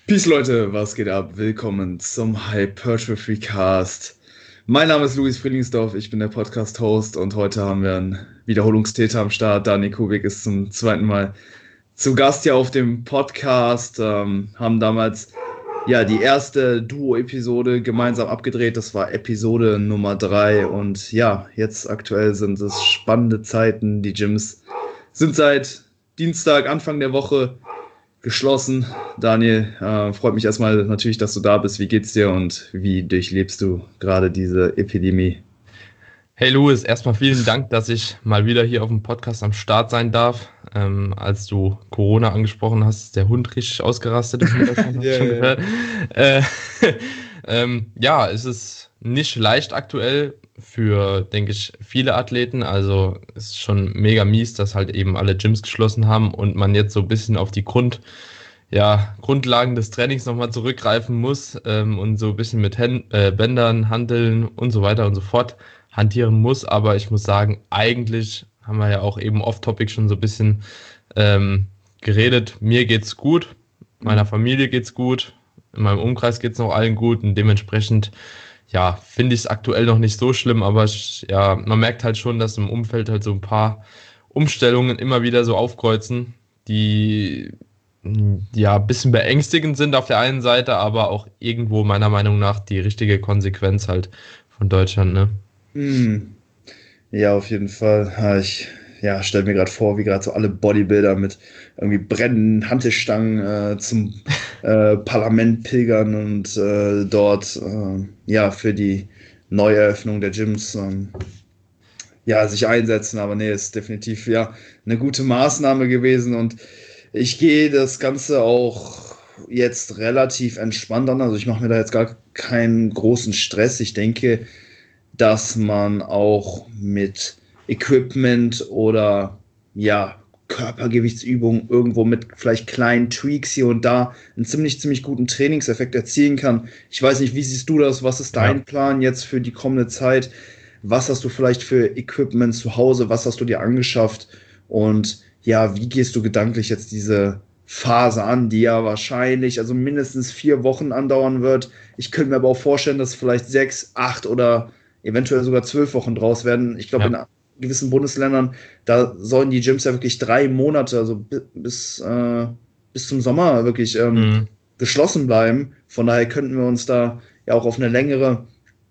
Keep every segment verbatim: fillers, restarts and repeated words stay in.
Peace Leute, was geht ab? Willkommen zum Hypertrophy Cast. Mein Name ist Luis Friedlingsdorf, ich bin der Podcast-Host und heute haben wir einen Wiederholungstäter am Start. Dani Kubik ist zum zweiten Mal zu Gast hier auf dem Podcast. Ähm, haben damals ja die erste Duo-Episode gemeinsam abgedreht. Das war Episode Nummer drei und ja, jetzt aktuell sind es spannende Zeiten. Die Gyms sind seit Dienstag, Anfang der Woche geschlossen. Daniel, äh, freut mich erstmal natürlich, dass du da bist. Wie geht's dir und wie durchlebst du gerade diese Epidemie? Hey Louis, erstmal vielen Dank, dass ich mal wieder hier auf dem Podcast am Start sein darf. Ähm, als du Corona angesprochen hast, ist der Hund richtig ausgerastet. Im Hintergrund, yeah, schon yeah. Äh, ähm, ja, es ist nicht leicht aktuell für, denke ich, viele Athleten. Also es ist schon mega mies, dass halt eben alle Gyms geschlossen haben und man jetzt so ein bisschen auf die Grund, ja, Grundlagen des Trainings nochmal zurückgreifen muss ähm, und so ein bisschen mit Hän- äh, Bändern, Hanteln und so weiter und so fort hantieren muss. Aber ich muss sagen, eigentlich haben wir ja auch eben off-topic schon so ein bisschen ähm, geredet. Mir geht's gut, meiner Familie geht's gut, in meinem Umkreis geht's noch allen gut und dementsprechend ja, finde ich es aktuell noch nicht so schlimm, aber ich, ja, man merkt halt schon, dass im Umfeld halt so ein paar Umstellungen immer wieder so aufkreuzen, die mh, ja ein bisschen beängstigend sind auf der einen Seite, aber auch irgendwo meiner Meinung nach die richtige Konsequenz halt von Deutschland, ne? Hm. Ja, auf jeden Fall. Ja, Ich ja, stelle mir gerade vor, wie gerade so alle Bodybuilder mit irgendwie brennenden Hantelstangen äh, zum äh, Parlament pilgern und äh, dort äh, ja für die Neueröffnung der Gyms ähm, ja, sich einsetzen. Aber nee, ist definitiv ja eine gute Maßnahme gewesen und ich gehe das Ganze auch jetzt relativ entspannt an. Also ich mache mir da jetzt gar keinen großen Stress. Ich denke, dass man auch mit Equipment oder ja, Körpergewichtsübungen irgendwo mit vielleicht kleinen Tweaks hier und da einen ziemlich, ziemlich guten Trainingseffekt erzielen kann. Ich weiß nicht, wie siehst du das? Was ist dein Ja. Plan jetzt für die kommende Zeit? Was hast du vielleicht für Equipment zu Hause? Was hast du dir angeschafft? Und ja, wie gehst du gedanklich jetzt diese Phase an, die ja wahrscheinlich, also mindestens vier Wochen andauern wird? Ich könnte mir aber auch vorstellen, dass vielleicht sechs, acht oder eventuell sogar zwölf Wochen draus werden. Ich glaube, Ja. in gewissen Bundesländern, da sollen die Gyms ja wirklich drei Monate, also bi- bis, äh, bis zum Sommer wirklich ähm, Mhm. geschlossen bleiben. Von daher könnten wir uns da ja auch auf eine längere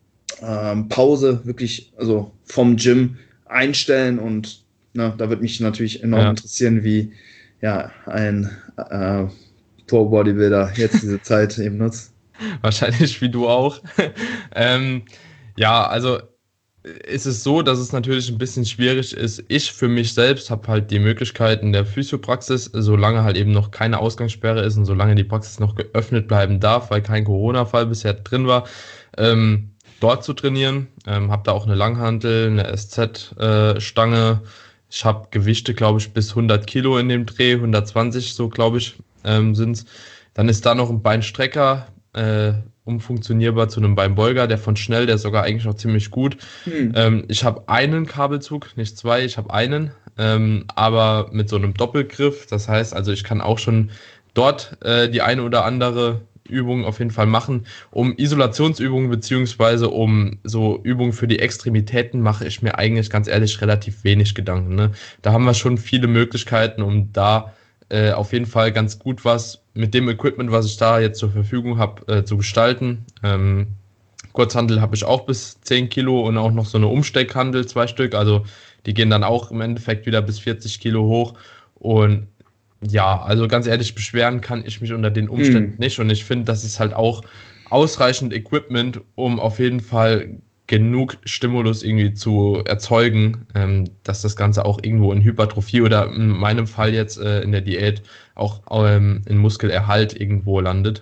ähm, Pause wirklich, also vom Gym einstellen und na, da würde mich natürlich enorm Ja. interessieren, wie ja ein äh, Pro-Bodybuilder jetzt diese Zeit eben nutzt. Wahrscheinlich wie du auch. ähm, ja, also ist es so, dass es natürlich ein bisschen schwierig ist. Ich für mich selbst habe halt die Möglichkeit in der Physiopraxis, solange halt eben noch keine Ausgangssperre ist und solange die Praxis noch geöffnet bleiben darf, weil kein Corona-Fall bisher drin war, ähm, dort zu trainieren. Ähm, habe da auch eine Langhantel, eine S Z-Stange. Ich habe Gewichte, glaube ich, bis hundert Kilo in dem Dreh, hundertzwanzig so, glaube ich, ähm, sind's. Dann ist da noch ein Beinstrecker, äh, umfunktionierbar zu einem Beinbeuger, der von Schnell, der ist sogar eigentlich noch ziemlich gut. Hm. Ähm, ich habe einen Kabelzug, nicht zwei, ich habe einen, ähm, aber mit so einem Doppelgriff. Das heißt, also ich kann auch schon dort äh, die eine oder andere Übung auf jeden Fall machen. Um Isolationsübungen beziehungsweise um so Übungen für die Extremitäten mache ich mir eigentlich ganz ehrlich relativ wenig Gedanken. Ne? Da haben wir schon viele Möglichkeiten, um da äh, auf jeden Fall ganz gut was mit dem Equipment, was ich da jetzt zur Verfügung habe, äh, zu gestalten. Ähm, Kurzhandel habe ich auch bis zehn Kilo und auch noch so eine Umsteckhandel, zwei Stück. Also die gehen dann auch im Endeffekt wieder bis vierzig Kilo hoch. Und ja, also ganz ehrlich, beschweren kann ich mich unter den Umständen Hm. nicht. Und ich finde, das ist halt auch ausreichend Equipment, um auf jeden Fall genug Stimulus irgendwie zu erzeugen, ähm, dass das Ganze auch irgendwo in Hypertrophie oder in meinem Fall jetzt äh, in der Diät auch ähm, in Muskelerhalt irgendwo landet.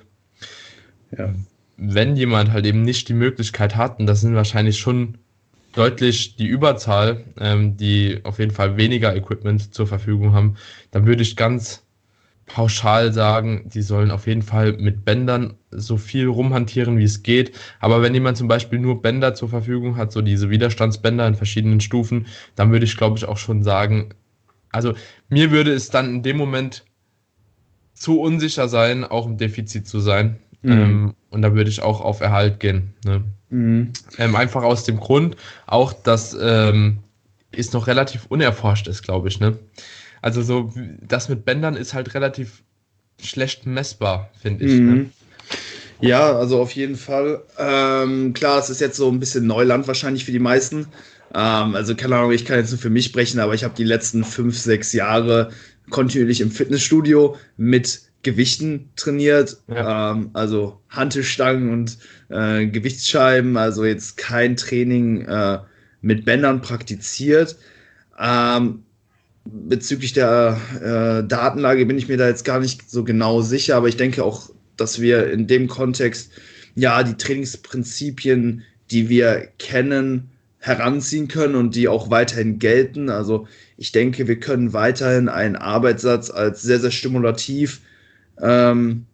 Ja. Wenn jemand halt eben nicht die Möglichkeit hat, und das sind wahrscheinlich schon deutlich die Überzahl, ähm, die auf jeden Fall weniger Equipment zur Verfügung haben, dann würde ich ganz pauschal sagen, die sollen auf jeden Fall mit Bändern so viel rumhantieren, wie es geht. Aber wenn jemand zum Beispiel nur Bänder zur Verfügung hat, so diese Widerstandsbänder in verschiedenen Stufen, dann würde ich, glaube ich, auch schon sagen, also mir würde es dann in dem Moment zu unsicher sein, auch im Defizit zu sein. Mhm. Ähm, und da würde ich auch auf Erhalt gehen. Ne? Mhm. Ähm, einfach aus dem Grund, auch dass ähm, es noch relativ unerforscht ist, glaube ich. Ne? Also so, das mit Bändern ist halt relativ schlecht messbar, finde ich. Ne? Mhm. Ja, also auf jeden Fall. Ähm, klar, es ist jetzt so ein bisschen Neuland wahrscheinlich für die meisten. Ähm, also keine Ahnung, ich kann jetzt nur für mich sprechen, aber ich habe die letzten fünf, sechs Jahre kontinuierlich im Fitnessstudio mit Gewichten trainiert. Ja, Ähm, also Hantelstangen und äh, Gewichtsscheiben. Also jetzt kein Training äh, mit Bändern praktiziert. Ähm, Bezüglich der äh, Datenlage bin ich mir da jetzt gar nicht so genau sicher, aber ich denke auch, dass wir in dem Kontext ja die Trainingsprinzipien, die wir kennen, heranziehen können und die auch weiterhin gelten. Also ich denke, wir können weiterhin einen Arbeitssatz als sehr, sehr stimulativ ähm,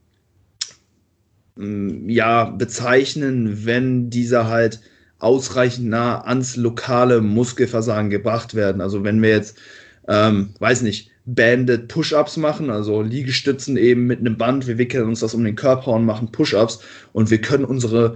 ja, bezeichnen, wenn dieser halt ausreichend nah ans lokale Muskelversagen gebracht werden. Also wenn wir jetzt, ähm, weiß nicht, Banded Push-Ups machen, also Liegestützen eben mit einem Band, wir wickeln uns das um den Körper und machen Push-Ups und wir können unsere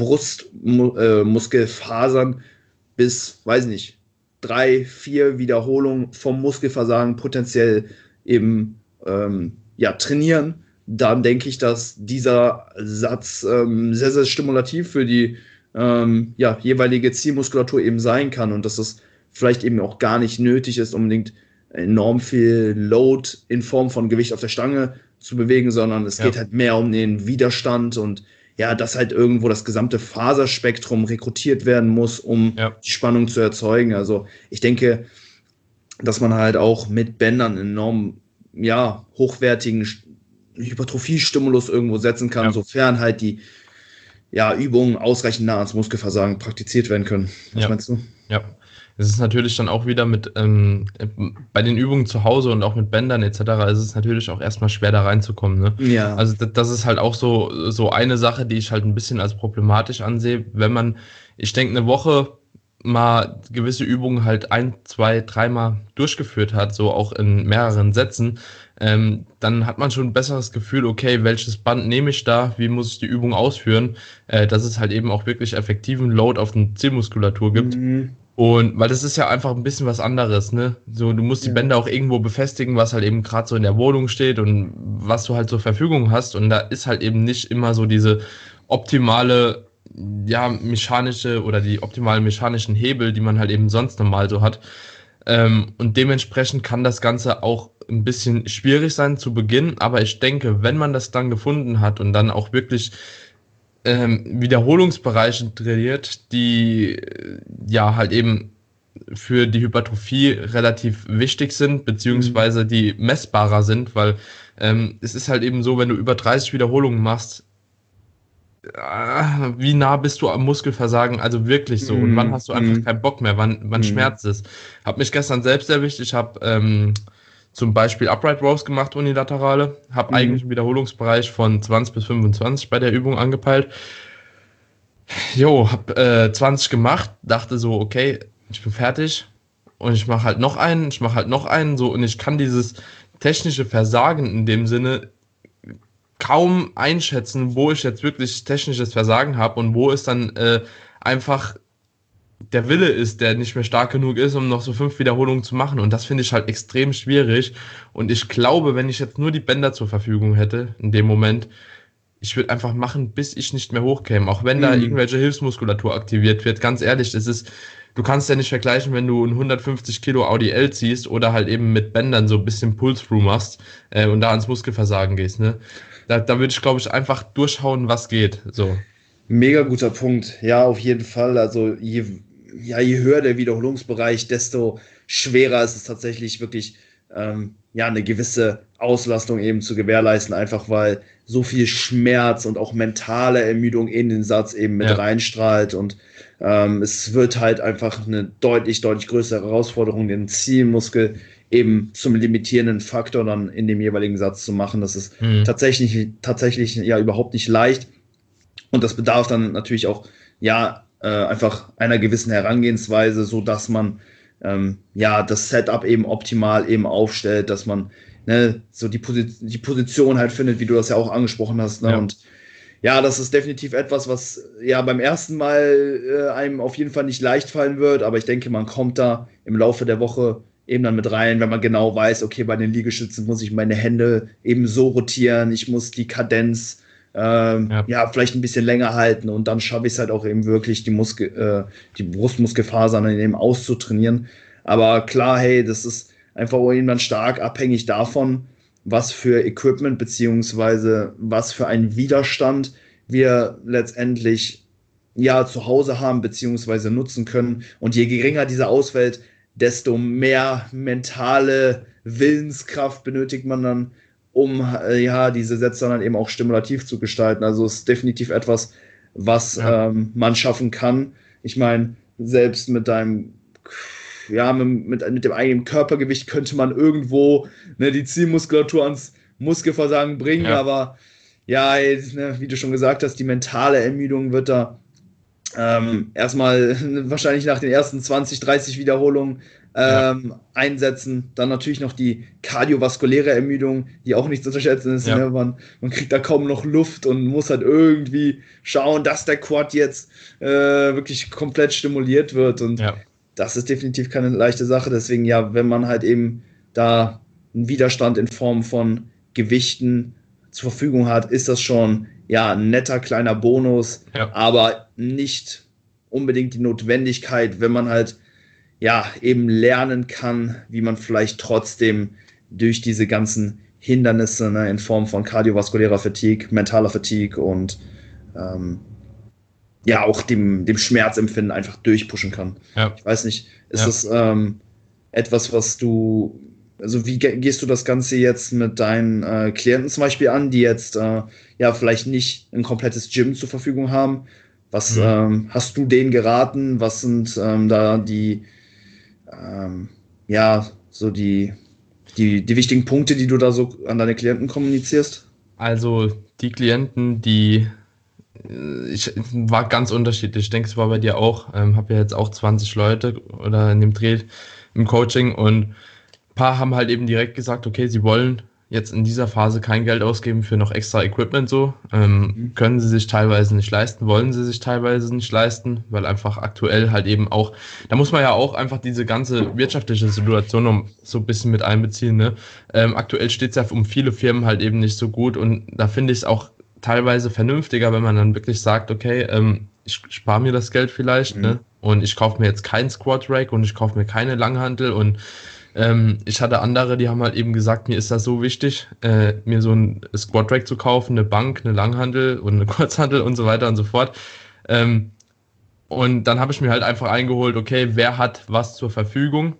Brustmuskelfasern bis, weiß nicht, drei, vier Wiederholungen vom Muskelversagen potenziell eben ähm, ja, trainieren, dann denke ich, dass dieser Satz ähm, sehr, sehr stimulativ für die ähm, ja, jeweilige Zielmuskulatur eben sein kann und dass es vielleicht eben auch gar nicht nötig ist, unbedingt enorm viel Load in Form von Gewicht auf der Stange zu bewegen, sondern es geht ja, halt mehr um den Widerstand und ja, dass halt irgendwo das gesamte Faserspektrum rekrutiert werden muss, um ja. die Spannung zu erzeugen. Also ich denke, dass man halt auch mit Bändern enorm, ja, hochwertigen Hypertrophie-Stimulus irgendwo setzen kann, Ja, sofern halt die ja, Übungen ausreichend nah ans Muskelversagen praktiziert werden können. Was ja, meinst du? ja. Es ist natürlich dann auch wieder mit, ähm, bei den Übungen zu Hause und auch mit Bändern et cetera ist es natürlich auch erstmal schwer da reinzukommen. Ne? Ja. Also das, das ist halt auch so, so eine Sache, die ich halt ein bisschen als problematisch ansehe. Wenn man, ich denke, eine Woche mal gewisse Übungen halt ein, zwei, dreimal durchgeführt hat, so auch in mehreren Sätzen, ähm, dann hat man schon ein besseres Gefühl, okay, welches Band nehme ich da, wie muss ich die Übung ausführen, äh, dass es halt eben auch wirklich effektiven Load auf die Zielmuskulatur gibt. Mhm. Und weil das ist ja einfach ein bisschen was anderes, ne? So, du musst die Ja. Bänder auch irgendwo befestigen, was halt eben gerade so in der Wohnung steht und was du halt zur Verfügung hast. Und da ist halt eben nicht immer so diese optimale, ja, mechanische oder die optimalen mechanischen Hebel, die man halt eben sonst normal so hat. Ähm, und dementsprechend kann das Ganze auch ein bisschen schwierig sein zu Beginn, aber ich denke, wenn man das dann gefunden hat und dann auch wirklich ähm, Wiederholungsbereiche trainiert, die äh, ja halt eben für die Hypertrophie relativ wichtig sind, Mhm. beziehungsweise die messbarer sind, weil ähm, es ist halt eben so, wenn du über dreißig Wiederholungen machst, ah, wie nah bist du am Muskelversagen, also wirklich so. Und wann Mhm. hast du einfach Mhm. keinen Bock mehr? Wann, wann Mhm. schmerzt es? Hab mich gestern selbst erwischt. Ich habe ähm, zum Beispiel Upright Rows gemacht, unilaterale. Habe eigentlich Mhm. einen Wiederholungsbereich von zwanzig bis fünfundzwanzig bei der Übung angepeilt. Jo, hab äh, zwanzig gemacht, dachte so, okay, ich bin fertig. Und ich mache halt noch einen, ich mache halt noch einen, so. Und ich kann dieses technische Versagen in dem Sinne kaum einschätzen, wo ich jetzt wirklich technisches Versagen habe und wo es dann äh, einfach der Wille ist, der nicht mehr stark genug ist, um noch so fünf Wiederholungen zu machen. Und das finde ich halt extrem schwierig. Und ich glaube, wenn ich jetzt nur die Bänder zur Verfügung hätte, in dem Moment, ich würde einfach machen, bis ich nicht mehr hochkäme. Auch wenn da Mhm. irgendwelche Hilfsmuskulatur aktiviert wird. Ganz ehrlich, es ist, du kannst ja nicht vergleichen, wenn du ein hundertfünfzig Kilo Audi L ziehst oder halt eben mit Bändern so ein bisschen Pull-Through machst äh, und da ans Muskelversagen gehst, ne? Da, da würde ich, glaube ich, einfach durchhauen, was geht. So. Mega guter Punkt. Ja, auf jeden Fall. Also je, ja, je höher der Wiederholungsbereich, desto schwerer ist es tatsächlich wirklich, ähm, ja, eine gewisse Auslastung eben zu gewährleisten, einfach weil so viel Schmerz und auch mentale Ermüdung in den Satz eben mit Ja. reinstrahlt und ähm, es wird halt einfach eine deutlich, deutlich größere Herausforderung, den Zielmuskel eben zum limitierenden Faktor dann in dem jeweiligen Satz zu machen. Das ist Mhm. tatsächlich, tatsächlich ja überhaupt nicht leicht. Und das bedarf dann natürlich auch, ja, äh, einfach einer gewissen Herangehensweise, so dass man ähm, ja das Setup eben optimal eben aufstellt, dass man ne, so die, Posi- die Position halt findet, wie du das ja auch angesprochen hast. Ne? Ja. Und ja, das ist definitiv etwas, was ja beim ersten Mal äh, einem auf jeden Fall nicht leicht fallen wird, aber ich denke, man kommt da im Laufe der Woche eben dann mit rein, wenn man genau weiß, okay, bei den Liegestützen muss ich meine Hände eben so rotieren, ich muss die Kadenz ähm, Ja. ja vielleicht ein bisschen länger halten und dann schaffe ich es halt auch eben wirklich, die Muskel, äh, die Brustmuskelfasern eben auszutrainieren. Aber klar, hey, das ist einfach irgendwann stark abhängig davon, was für Equipment beziehungsweise was für einen Widerstand wir letztendlich ja zu Hause haben beziehungsweise nutzen können. Und je geringer diese ausfällt, desto mehr mentale Willenskraft benötigt man dann, um äh, ja diese Sätze dann eben auch stimulativ zu gestalten. Also es ist definitiv etwas, was Ja. ähm, man schaffen kann. Ich meine, selbst mit deinem ja, mit, mit, mit dem eigenen Körpergewicht könnte man irgendwo ne, die Zielmuskulatur ans Muskelversagen bringen, Ja. aber ja, ey, ne, wie du schon gesagt hast, die mentale Ermüdung wird da ähm, erstmal wahrscheinlich nach den ersten zwanzig, dreißig Wiederholungen Ja. ähm, einsetzen. Dann natürlich noch die kardiovaskuläre Ermüdung, die auch nicht zu unterschätzen ist. Ja. Ne? Man, man kriegt da kaum noch Luft und muss halt irgendwie schauen, dass der Quad jetzt äh, wirklich komplett stimuliert wird. Und Ja. das ist definitiv keine leichte Sache. Deswegen, ja, wenn man halt eben da einen Widerstand in Form von Gewichten zur Verfügung hat, ist das schon ja ein netter kleiner Bonus, Ja. aber nicht unbedingt die Notwendigkeit, wenn man halt ja eben lernen kann, wie man vielleicht trotzdem durch diese ganzen Hindernisse ne, in Form von kardiovaskulärer Fatigue, mentaler Fatigue und ähm, ja auch dem, dem Schmerzempfinden einfach durchpushen kann. Ja. Ich weiß nicht, ist Ja. das ähm, etwas, was du, also wie ge- gehst du das Ganze jetzt mit deinen äh, Klienten zum Beispiel an, die jetzt äh, ja vielleicht nicht ein komplettes Gym zur Verfügung haben? Was Mhm. ähm, hast du denen geraten? Was sind ähm, da die, ähm, ja, so die, die, die wichtigen Punkte, die du da so an deine Klienten kommunizierst? Also die Klienten, die äh, ich war ganz unterschiedlich. Ich denke, es war bei dir auch. Ähm, habe ja jetzt auch zwanzig Leute oder in dem Dreh im Coaching und ein paar haben halt eben direkt gesagt, okay, sie wollen jetzt in dieser Phase kein Geld ausgeben für noch extra Equipment so. Ähm, Mhm. können sie sich teilweise nicht leisten, wollen sie sich teilweise nicht leisten, weil einfach aktuell halt eben auch, da muss man ja auch einfach diese ganze wirtschaftliche Situation noch so ein bisschen mit einbeziehen. Ne? Ähm, aktuell steht es ja um viele Firmen halt eben nicht so gut und da finde ich es auch teilweise vernünftiger, wenn man dann wirklich sagt, okay, ähm, ich spare mir das Geld vielleicht, Mhm. ne? Und ich kaufe mir jetzt keinen Squat Rack und ich kaufe mir keine Langhantel und ähm, ich hatte andere, die haben halt eben gesagt, mir ist das so wichtig, äh, mir so ein Squat Rack zu kaufen, eine Bank, eine Langhantel und eine Kurzhantel und so weiter und so fort. Ähm, und dann habe ich mir halt einfach eingeholt, okay, wer hat was zur Verfügung?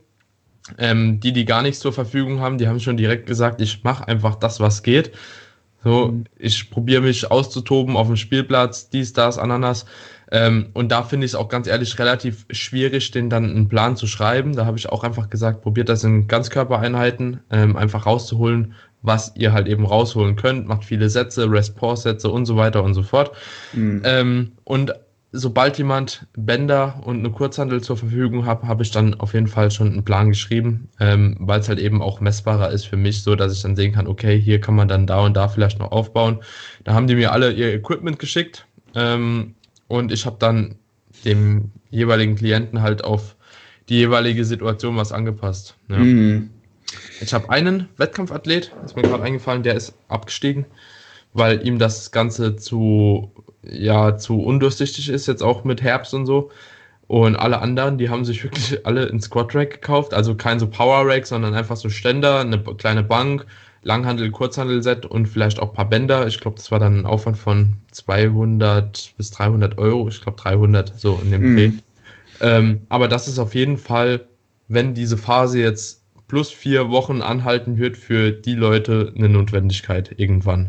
Ähm, die, die gar nichts zur Verfügung haben, die haben schon direkt gesagt, ich mache einfach das, was geht. So, Mhm. ich probiere mich auszutoben auf dem Spielplatz, dies, das, Ananas. Ähm, und da finde ich es auch ganz ehrlich relativ schwierig, den dann einen Plan zu schreiben. Da habe ich auch einfach gesagt, probiert das in Ganzkörpereinheiten, ähm, einfach rauszuholen, was ihr halt eben rausholen könnt. Macht viele Sätze, Rest-Pause-Sätze und so weiter und so fort. Mhm. Ähm, und sobald jemand Bänder und eine Kurzhantel zur Verfügung hat, habe ich dann auf jeden Fall schon einen Plan geschrieben, ähm, weil es halt eben auch messbarer ist für mich, so dass ich dann sehen kann, okay, hier kann man dann da und da vielleicht noch aufbauen. Da haben die mir alle ihr Equipment geschickt ähm, und ich habe dann dem jeweiligen Klienten halt auf die jeweilige Situation was angepasst. Ja. Mhm. Ich habe einen Wettkampfathlet, ist mir gerade eingefallen, der ist abgestiegen, weil ihm das Ganze zu, ja, zu undurchsichtig ist, jetzt auch mit Herbst und so. Und alle anderen, die haben sich wirklich alle ein Squat Rack gekauft, also kein so Power Rack, sondern einfach so Ständer, eine kleine Bank, Langhandel, Kurzhandel-Set und vielleicht auch ein paar Bänder. Ich glaube, das war dann ein Aufwand von zweihundert bis dreihundert Euro. Ich glaube dreihundert, so in dem Dreh. Mhm. Ähm, aber das ist auf jeden Fall, wenn diese Phase jetzt plus vier Wochen anhalten wird, für die Leute eine Notwendigkeit irgendwann.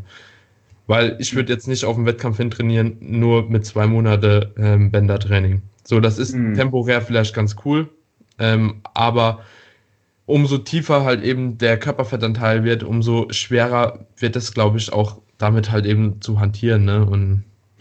Weil ich würde jetzt nicht auf den Wettkampf hin trainieren, nur mit zwei Monate ähm, Bändertraining. So, das ist Mhm. temporär vielleicht ganz cool, ähm, aber umso tiefer halt eben der Körperfettanteil wird, umso schwerer wird es, glaube ich, auch damit halt eben zu hantieren. Ne? Und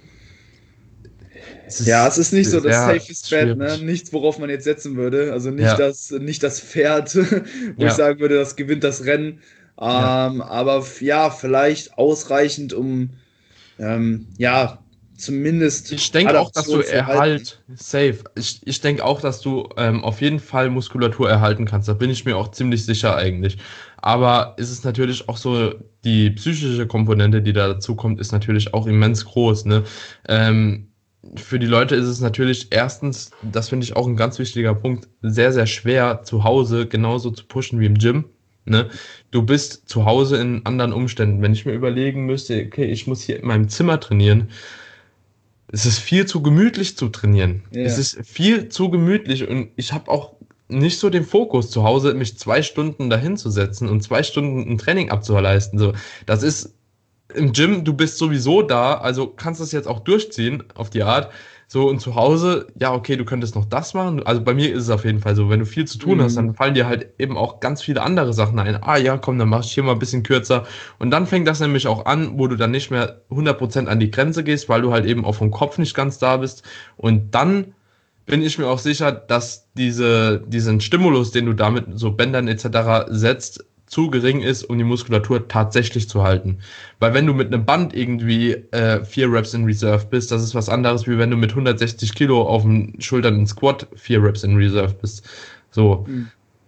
es Ja, ist es ist nicht so das sehr safest Bet, ne? schwierig. Nichts, worauf man jetzt setzen würde. Also nicht Ja, das, nicht das Pferd, wo ich ja, sagen würde, das gewinnt das Rennen. Ja. Ähm, aber f- ja, vielleicht ausreichend, um ähm, ja, zumindest Ich denke auch, dass du Adaption zu halten. Erhalt, safe. Ich, ich denke auch, dass du ähm, auf jeden Fall Muskulatur erhalten kannst. Da bin ich mir auch ziemlich sicher eigentlich. Aber ist es ist natürlich auch so, die psychische Komponente, die da dazu kommt, ist natürlich auch immens groß, ne? Ähm, für die Leute ist es natürlich erstens, das finde ich auch ein ganz wichtiger Punkt, sehr, sehr schwer zu Hause genauso zu pushen wie im Gym. Ne? Du bist zu Hause in anderen Umständen. Wenn ich mir überlegen müsste, okay, ich muss hier in meinem Zimmer trainieren, es ist viel zu gemütlich zu trainieren. Es Ja. ist viel zu gemütlich und ich habe auch nicht so den Fokus zu Hause, mich zwei Stunden dahin zu setzen und zwei Stunden ein Training abzuleisten. So, das ist im Gym, du bist sowieso da, also kannst das jetzt auch durchziehen auf die Art. So, und zu Hause, ja, okay, du könntest noch das machen. Also bei mir ist es auf jeden Fall so, wenn du viel zu tun hast, Mhm. dann fallen dir halt eben auch ganz viele andere Sachen ein. Ah ja, komm, dann mach ich hier mal ein bisschen kürzer. Und dann fängt das nämlich auch an, wo du dann nicht mehr hundert Prozent an die Grenze gehst, weil du halt eben auch vom Kopf nicht ganz da bist. Und dann bin ich mir auch sicher, dass diese, diesen Stimulus, den du damit so Bändern et cetera setzt, zu gering ist, um die Muskulatur tatsächlich zu halten. Weil wenn du mit einem Band irgendwie äh, vier Reps in Reserve bist, das ist was anderes, wie wenn du mit hundertsechzig Kilo auf den Schultern in Squat vier Reps in Reserve bist. So, Mhm.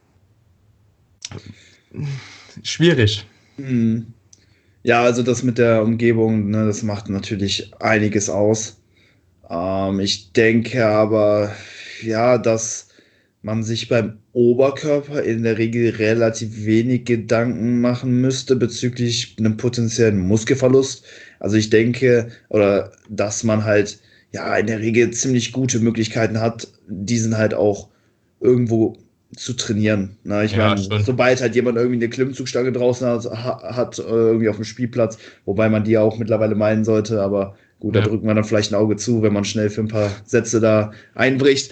schwierig. Mhm. Ja, also das mit der Umgebung, ne, das macht natürlich einiges aus. Ähm, ich denke aber, ja, dass man sich beim Oberkörper in der Regel relativ wenig Gedanken machen müsste bezüglich einem potenziellen Muskelverlust. Also ich denke, oder dass man halt ja in der Regel ziemlich gute Möglichkeiten hat, diesen halt auch irgendwo zu trainieren. Na, ich Ja, meine, schon. sobald halt jemand irgendwie eine Klimmzugstange draußen hat, ha- hat äh, irgendwie auf dem Spielplatz, wobei man die ja auch mittlerweile meiden sollte, aber gut, da Ja. drückt man dann vielleicht ein Auge zu, wenn man schnell für ein paar Sätze da einbricht.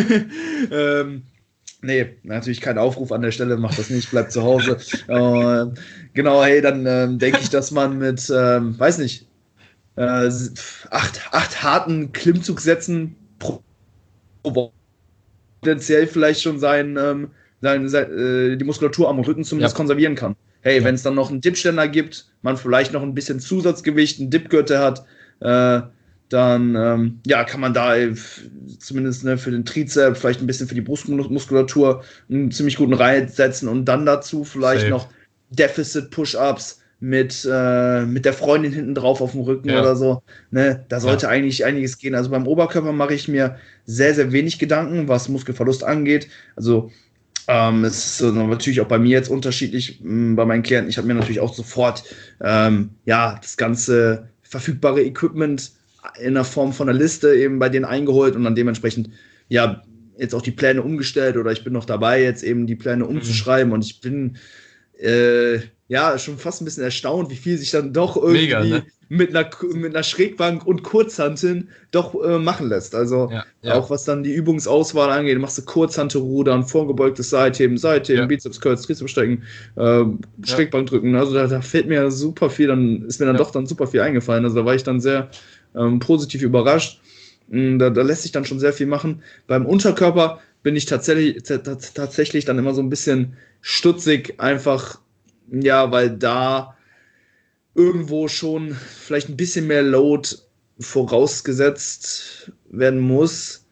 ähm, Nee, natürlich kein Aufruf an der Stelle, macht das nicht, bleibt zu Hause. Äh, genau, hey, dann ähm, denke ich, dass man mit, ähm, weiß nicht, äh, acht, acht harten Klimmzugsätzen pro Woche potenziell vielleicht schon sein, ähm, sein, sein, äh, die Muskulatur am Rücken zumindest Ja. konservieren kann. Hey, Ja. wenn es dann noch einen Dipständer gibt, man vielleicht noch ein bisschen Zusatzgewicht, einen Dipgürtel hat, äh, dann ähm, ja, kann man da äh, zumindest ne, für den Trizeps, vielleicht ein bisschen für die Brustmuskulatur einen ziemlich guten Reiz setzen und dann dazu vielleicht Safe. noch Deficit-Push-Ups mit, äh, mit der Freundin hinten drauf auf dem Rücken Ja. oder so. Ne? Da Ja. sollte eigentlich einiges gehen. Also beim Oberkörper mache ich mir sehr, sehr wenig Gedanken, was Muskelverlust angeht. Also ähm, es ist so, natürlich auch bei mir jetzt unterschiedlich mh, bei meinen Klienten. Ich habe mir natürlich auch sofort ähm, ja, das ganze verfügbare Equipment in der Form von einer Liste eben bei denen eingeholt und dann dementsprechend ja jetzt auch die Pläne umgestellt oder ich bin noch dabei, jetzt eben die Pläne Mhm. umzuschreiben und ich bin äh, ja, schon fast ein bisschen erstaunt, wie viel sich dann doch Mega, ne? irgendwie mit einer, mit einer Schrägbank und Kurzhanteln doch äh, machen lässt. Also Ja. Ja. auch was dann die Übungsauswahl angeht, machst du Kurzhantelrudern, vorgebeugtes Seitheben, Seitheben, Ja. Bizeps Curls, Trizeps strecken, äh, Ja. Schrägbank drücken. Also da, da fällt mir super viel, dann ist mir dann Ja. doch dann super viel eingefallen. Also da war ich dann sehr ähm, positiv überrascht. Mm, Da, da lässt sich dann schon sehr viel machen. Beim Unterkörper bin ich tatsächlich, tatsächlich dann immer so ein bisschen stutzig, einfach, ja, weil da irgendwo schon vielleicht ein bisschen mehr Load vorausgesetzt werden muss.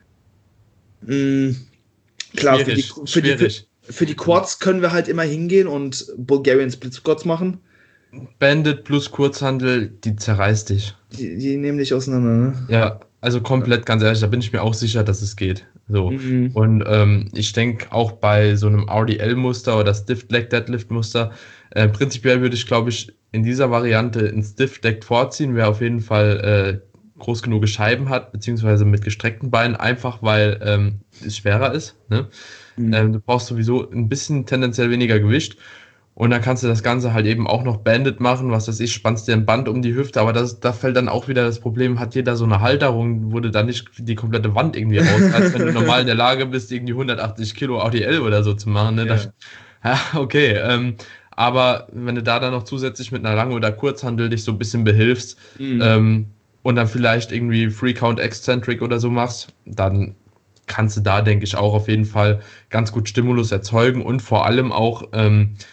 Mhm. Klar, für die, Schwierig. für die, für, Schwierig. für die Quads können wir halt immer hingehen und Bulgarian Split Squats machen. Bandit plus Kurzhandel, die zerreißt dich. Die, die nehmen dich auseinander, ne? Ja, also Ja. komplett, ganz ehrlich, da bin ich mir auch sicher, dass es geht. So. Mhm. Und ähm, ich denke auch bei so einem R D L-Muster oder Stiff Leg Deadlift-Muster, äh, prinzipiell würde ich, glaube ich, in dieser Variante ein Stiff Leg vorziehen, wer auf jeden Fall äh, groß genug Scheiben hat, beziehungsweise mit gestreckten Beinen, einfach weil ähm, es schwerer ist. Ne? Mhm. Ähm, du brauchst sowieso ein bisschen tendenziell weniger Gewicht. Und dann kannst du das Ganze halt eben auch noch Bandit machen, was weiß ich, spannst dir ein Band um die Hüfte, aber das, da fällt dann auch wieder das Problem, hat jeder so eine Halterung, wo du dann nicht die komplette Wand irgendwie raus, als wenn du normal in der Lage bist, irgendwie hundertachtzig Kilo R D L oder so zu machen, ne? Dann, Ja. ja, okay, ähm, aber wenn du da dann noch zusätzlich mit einer Lang- oder Kurzhandel dich so ein bisschen behilfst, Mhm. ähm, und dann vielleicht irgendwie Free Count Eccentric oder so machst, dann kannst du da, denke ich, auch auf jeden Fall ganz gut Stimulus erzeugen und vor allem auch, ähm,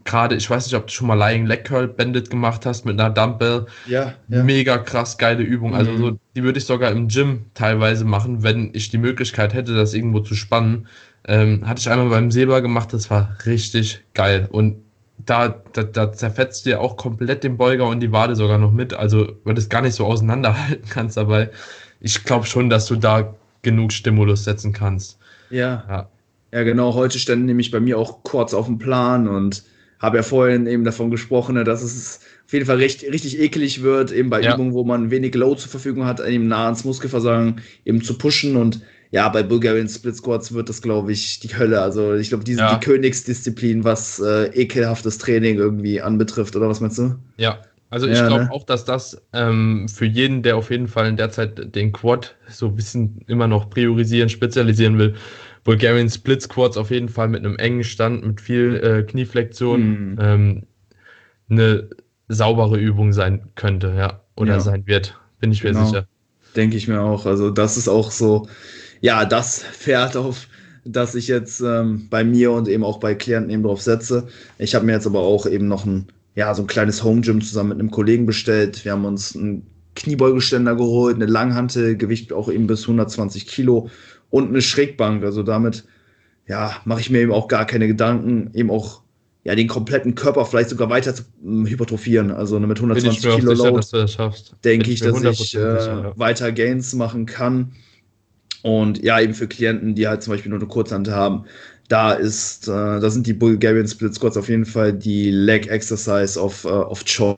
gerade, ich weiß nicht, ob du schon mal Lying Leg Curl Bandit gemacht hast mit einer Dumbbell. Ja, ja. Mega krass geile Übung. Also so, Mhm. die würde ich sogar im Gym teilweise machen, wenn ich die Möglichkeit hätte, das irgendwo zu spannen. Ähm, hatte ich einmal beim Seba gemacht, das war richtig geil. Und da, da, da zerfetzt dir auch komplett den Beuger und die Wade sogar noch mit. Also, weil du es gar nicht so auseinanderhalten kannst, aber ich glaube schon, dass du da genug Stimulus setzen kannst. Ja. Ja, Ja, genau. Heute stand nämlich bei mir auch kurz auf dem Plan und habe ja vorhin eben davon gesprochen, ne, dass es auf jeden Fall recht, richtig eklig wird, eben bei ja, Übungen, wo man wenig Load zur Verfügung hat, eben nah ans Muskelversagen eben zu pushen. Und ja, bei Bulgarian Split Squats wird das, glaube ich, die Hölle. Also ich glaube, die sind die ja, Königsdisziplin, was äh, ekelhaftes Training irgendwie anbetrifft, oder was meinst du? ja. Also ich Ja, glaube ne? auch, dass das ähm, für jeden, der auf jeden Fall in der Zeit den Quad so ein bisschen immer noch priorisieren, spezialisieren will, Bulgarian Split Squats auf jeden Fall mit einem engen Stand, mit viel äh, Knieflexion, Hm. ähm, eine saubere Übung sein könnte, ja, oder Ja, sein wird, bin ich mir genau. sicher. Denke ich mir auch. Also das ist auch so, ja, das Pferd, auf das ich jetzt ähm, bei mir und eben auch bei Klienten eben drauf setze. Ich habe mir jetzt aber auch eben noch ein, ja, so ein kleines Home Gym zusammen mit einem Kollegen bestellt. Wir haben uns einen Kniebeugeständer geholt, eine Langhantel, Gewicht auch eben bis hundertzwanzig Kilo und eine Schrägbank. Also damit, ja, mache ich mir eben auch gar keine Gedanken, eben auch ja, den kompletten Körper vielleicht sogar weiter zu ähm, hypertrophieren. Also mit Bin ich hundertzwanzig mir auch Kilo sicher, Load dass du das schaffst. Bin denke ich ich, mir dass ich hundert Prozent sicher, äh, ja. weiter Gains machen kann. Und ja, eben für Klienten, die halt zum Beispiel nur eine Kurzhand haben, da ist, äh, da sind die Bulgarian Split Squats auf jeden Fall die Leg Exercise of, äh, of Choice.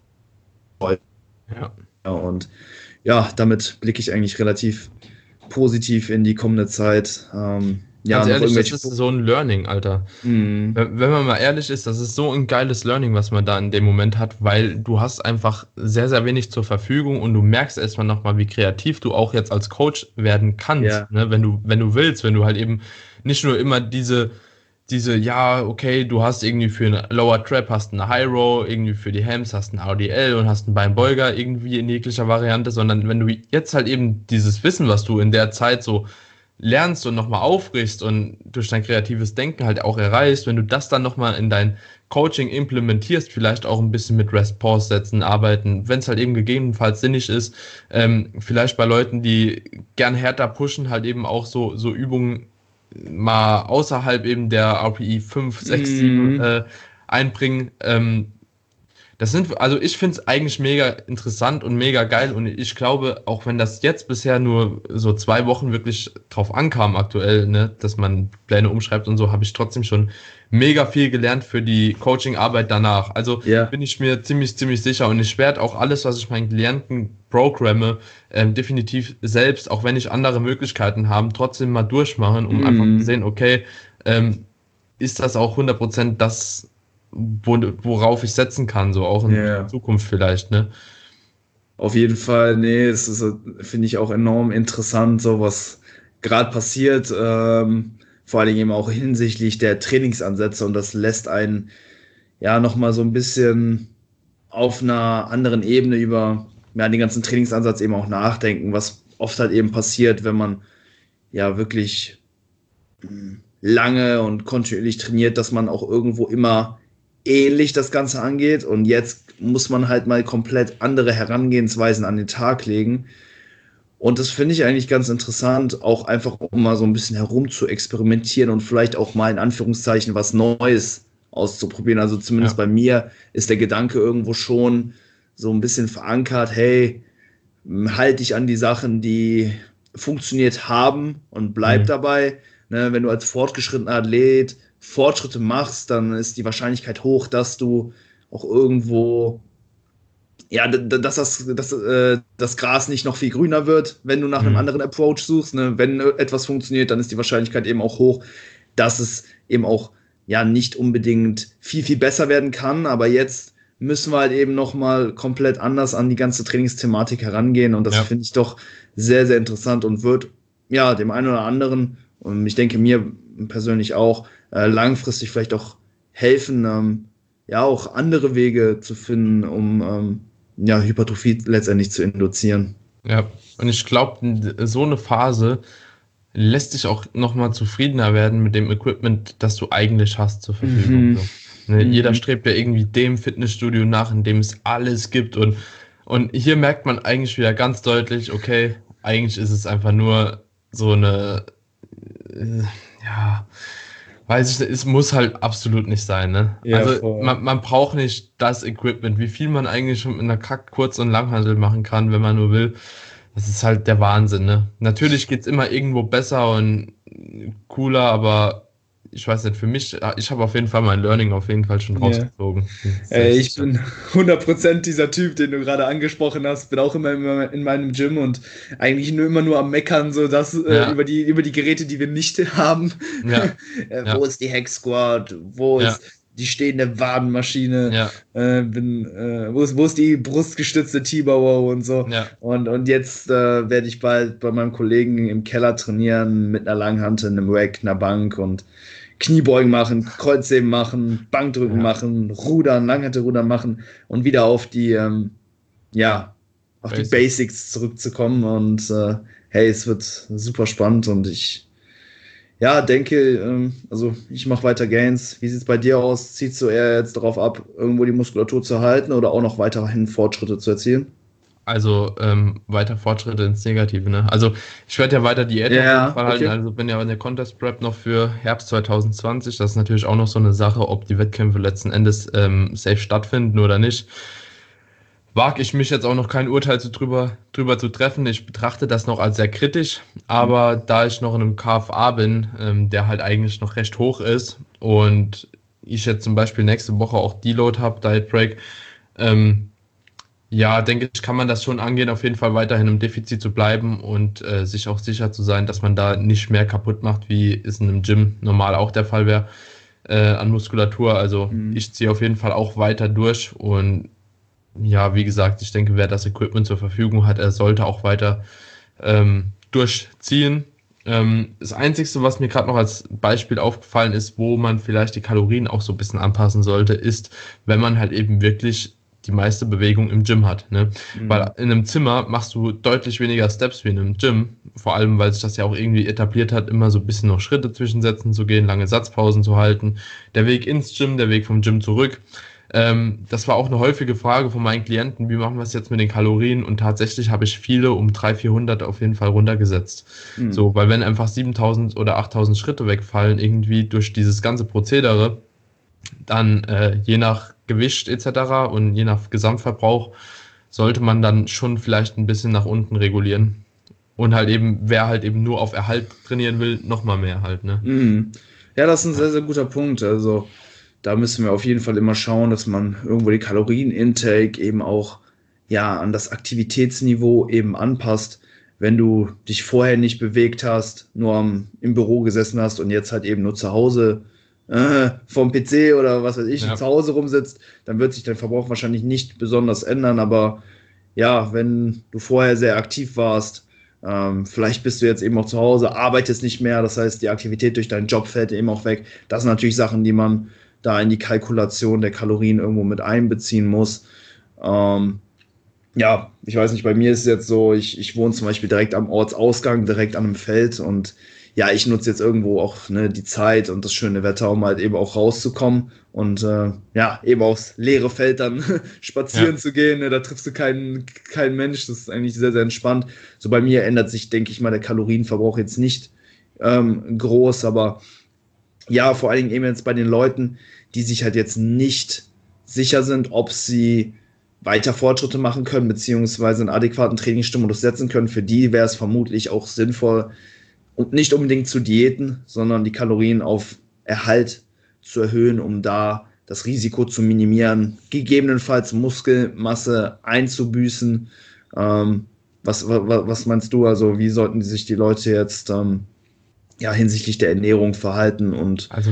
Ja. Und ja, damit blicke ich eigentlich relativ positiv in die kommende Zeit. Ähm, ja, Ganz noch ehrlich, das irgendwelche. ist so ein Learning, Alter. Mhm. Wenn wenn man mal ehrlich ist, das ist so ein geiles Learning, was man da in dem Moment hat, weil du hast einfach sehr, sehr wenig zur Verfügung und du merkst erstmal nochmal, wie kreativ du auch jetzt als Coach werden kannst, Ja. ne? Wenn du, wenn du willst, wenn du halt eben nicht nur immer diese, diese, ja, okay, du hast irgendwie für eine Lower Trap hast eine High Row, irgendwie für die Hams hast einen A D L und hast einen Beinbeuger irgendwie in jeglicher Variante, sondern wenn du jetzt halt eben dieses Wissen, was du in der Zeit so lernst und nochmal aufbrichst und durch dein kreatives Denken halt auch erreichst, wenn du das dann nochmal in dein Coaching implementierst, vielleicht auch ein bisschen mit Rest-Pause-Sätzen arbeiten, wenn es halt eben gegebenenfalls sinnig ist, ähm, vielleicht bei Leuten, die gern härter pushen, halt eben auch so, so Übungen mal außerhalb eben der R P E fünf, sechs, sieben Mhm. äh, einbringen, ähm, das sind, also ich finde es eigentlich mega interessant und mega geil und ich glaube, auch wenn das jetzt bisher nur so zwei Wochen wirklich drauf ankam aktuell, ne, dass man Pläne umschreibt und so, habe ich trotzdem schon mega viel gelernt für die Coaching-Arbeit danach. Also Ja. bin ich mir ziemlich, ziemlich sicher und ich werde auch alles, was ich meinen Klienten programme, ähm, definitiv selbst, auch wenn ich andere Möglichkeiten habe, trotzdem mal durchmachen, um einfach zu Mhm. sehen, okay, ähm, ist das auch hundert Prozent das, wo, worauf ich setzen kann, so auch in Ja. Zukunft vielleicht, ne? Auf jeden Fall, nee, es ist, so, finde ich auch enorm interessant, so was gerade passiert, ähm, vor allen Dingen eben auch hinsichtlich der Trainingsansätze und das lässt einen ja nochmal so ein bisschen auf einer anderen Ebene über ja, den ganzen Trainingsansatz eben auch nachdenken, was oft halt eben passiert, wenn man ja wirklich mh, lange und kontinuierlich trainiert, dass man auch irgendwo immer ähnlich das Ganze angeht und jetzt muss man halt mal komplett andere Herangehensweisen an den Tag legen. Und das finde ich eigentlich ganz interessant, auch einfach um mal so ein bisschen herum zu experimentieren und vielleicht auch mal in Anführungszeichen was Neues auszuprobieren. Also zumindest Ja, bei mir ist der Gedanke irgendwo schon so ein bisschen verankert, hey, halte dich an die Sachen, die funktioniert haben und bleib mhm. dabei. Ne, wenn du als fortgeschrittener Athlet Fortschritte machst, dann ist die Wahrscheinlichkeit hoch, dass du auch irgendwo ja, dass das, dass, äh, das Gras nicht noch viel grüner wird, wenn du nach einem Mhm. anderen Approach suchst. Ne? Wenn etwas funktioniert, dann ist die Wahrscheinlichkeit eben auch hoch, dass es eben auch ja nicht unbedingt viel, viel besser werden kann. Aber jetzt müssen wir halt eben nochmal komplett anders an die ganze Trainingsthematik herangehen. Und das Ja, finde ich doch sehr, sehr interessant und wird ja dem einen oder anderen, und ich denke mir persönlich auch, äh, langfristig vielleicht auch helfen, ähm, ja auch andere Wege zu finden, um ähm, ja, Hypertrophie letztendlich zu induzieren. ja. Und ich glaube, so eine Phase lässt dich auch nochmal zufriedener werden mit dem Equipment, das du eigentlich hast zur Verfügung. Mhm. So. Ne? Mhm. Jeder strebt ja irgendwie dem Fitnessstudio nach, in dem es alles gibt. Und, und hier merkt man eigentlich wieder ganz deutlich, okay, eigentlich ist es einfach nur so eine, äh, ja, weiß ich nicht, es muss halt absolut nicht sein, ne? Ja, Also voll. man, man braucht nicht das Equipment, wie viel man eigentlich schon mit einer Kack-, Kurz- und Langhantel machen kann, wenn man nur will. Das ist halt der Wahnsinn, ne? Natürlich geht's immer irgendwo besser und cooler, aber ich weiß nicht, für mich, ich habe auf jeden Fall mein Learning auf jeden Fall schon Ja. rausgezogen. Bin Äh, ich selbstsicher. bin hundert Prozent dieser Typ, den du gerade angesprochen hast. Bin auch immer, immer in meinem Gym und eigentlich nur immer nur am Meckern, so dass äh, Ja, über die, über die Geräte, die wir nicht haben. ja, äh, wo ja, ist die Hack Squad? Wo ja, ist die stehende Wadenmaschine? ja, Äh, bin, äh, wo ist, wo ist die brustgestützte T-Bow und so? ja, Und, und jetzt äh, werde ich bald bei meinem Kollegen im Keller trainieren mit einer Langhantel, einem Rack, einer Bank und Kniebeugen machen, Kreuzheben machen, Bankdrücken ja, machen, Rudern, Langhantelrudern machen und wieder auf die, ähm, ja, auf die Basics. Basics zurückzukommen. Und äh, hey, es wird super spannend und ich, ja, denke, ähm, also ich mache weiter Gains. Wie sieht es bei dir aus? Ziehst du eher jetzt darauf ab, irgendwo die Muskulatur zu halten oder auch noch weiterhin Fortschritte zu erzielen? Also ähm, weiter Fortschritte ins Negative, ne? Also ich werde ja weiter Diät auf jeden Ja, Fall halten. okay. Also bin ja in der Contest Prep noch für Herbst zwanzig zwanzig. Das ist natürlich auch noch so eine Sache, ob die Wettkämpfe letzten Endes ähm, safe stattfinden oder nicht. Wage ich mich jetzt auch noch kein Urteil zu drüber, drüber zu treffen. Ich betrachte das noch als sehr kritisch, aber da ich noch in einem K F A bin, ähm, der halt eigentlich noch recht hoch ist und ich jetzt zum Beispiel nächste Woche auch Deload habe, Diet Break, ähm, ja, denke ich, kann man das schon angehen, auf jeden Fall weiterhin im Defizit zu bleiben und äh, sich auch sicher zu sein, dass man da nicht mehr kaputt macht, wie es in einem Gym normal auch der Fall wäre, äh, an Muskulatur. Also Mhm. ich ziehe auf jeden Fall auch weiter durch und ja, wie gesagt, ich denke, wer das Equipment zur Verfügung hat, er sollte auch weiter ähm, durchziehen. Ähm, das Einzige, was mir gerade noch als Beispiel aufgefallen ist, wo man vielleicht die Kalorien auch so ein bisschen anpassen sollte, ist, wenn man halt eben wirklich die meiste Bewegung im Gym hat. Ne? Mhm. Weil in einem Zimmer machst du deutlich weniger Steps wie in einem Gym. Vor allem, weil sich das ja auch irgendwie etabliert hat, immer so ein bisschen noch Schritte zwischensetzen zu gehen, lange Satzpausen zu halten. Der Weg ins Gym, der Weg vom Gym zurück. Ähm, das war auch eine häufige Frage von meinen Klienten, wie machen wir es jetzt mit den Kalorien? Und tatsächlich habe ich viele um dreihundert, vierhundert auf jeden Fall runtergesetzt. Mhm. So, weil wenn einfach siebentausend oder achttausend Schritte wegfallen, irgendwie durch dieses ganze Prozedere, dann äh, je nach Gewicht et cetera und je nach Gesamtverbrauch sollte man dann schon vielleicht ein bisschen nach unten regulieren. Und halt eben, wer halt eben nur auf Erhalt trainieren will, nochmal mehr halt, ne? Mhm. Ja, das ist ein Ja, sehr, sehr guter Punkt. Also, da müssen wir auf jeden Fall immer schauen, dass man irgendwo die Kalorienintake eben auch ja an das Aktivitätsniveau eben anpasst. Wenn du dich vorher nicht bewegt hast, nur am, im Büro gesessen hast und jetzt halt eben nur zu Hause äh, vom P C oder was weiß ich, zu ja, Hause rumsitzt, dann wird sich dein Verbrauch wahrscheinlich nicht besonders ändern. Aber ja, wenn du vorher sehr aktiv warst, ähm, vielleicht bist du jetzt eben auch zu Hause, arbeitest nicht mehr, das heißt, die Aktivität durch deinen Job fällt eben auch weg. Das sind natürlich Sachen, die man da in die Kalkulation der Kalorien irgendwo mit einbeziehen muss. Ähm, ja, ich weiß nicht, bei mir ist es jetzt so, ich, ich wohne zum Beispiel direkt am Ortsausgang, direkt an einem Feld und ja, ich nutze jetzt irgendwo auch ne, die Zeit und das schöne Wetter, um halt eben auch rauszukommen und äh, ja, eben aufs leere Feld dann spazieren ja. zu gehen. Ne, da triffst du keinen, keinen Mensch, das ist eigentlich sehr, sehr entspannt. So bei mir ändert sich, denke ich mal, der Kalorienverbrauch jetzt nicht ähm, groß, aber ja, vor allen Dingen eben jetzt bei den Leuten, die sich halt jetzt nicht sicher sind, ob sie weiter Fortschritte machen können, beziehungsweise einen adäquaten Trainingsstimulus setzen können. Für die wäre es vermutlich auch sinnvoll, und nicht unbedingt zu Diäten, sondern die Kalorien auf Erhalt zu erhöhen, um da das Risiko zu minimieren, gegebenenfalls Muskelmasse einzubüßen. Ähm, was, was, was meinst du? Also, wie sollten sich die Leute jetzt ähm, ja, hinsichtlich der Ernährung verhalten und Also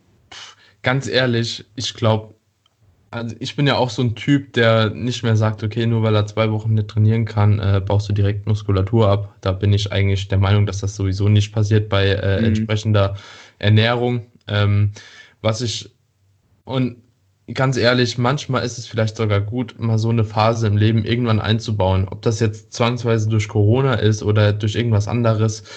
ganz ehrlich, ich glaube, also ich bin ja auch so ein Typ, der nicht mehr sagt, okay, nur weil er zwei Wochen nicht trainieren kann, äh, baust du direkt Muskulatur ab. Da bin ich eigentlich der Meinung, dass das sowieso nicht passiert bei äh, mhm. entsprechender Ernährung. Ähm, was ich, und ganz ehrlich, manchmal ist es vielleicht sogar gut, mal so eine Phase im Leben irgendwann einzubauen. Ob das jetzt zwangsweise durch Corona ist oder durch irgendwas anderes.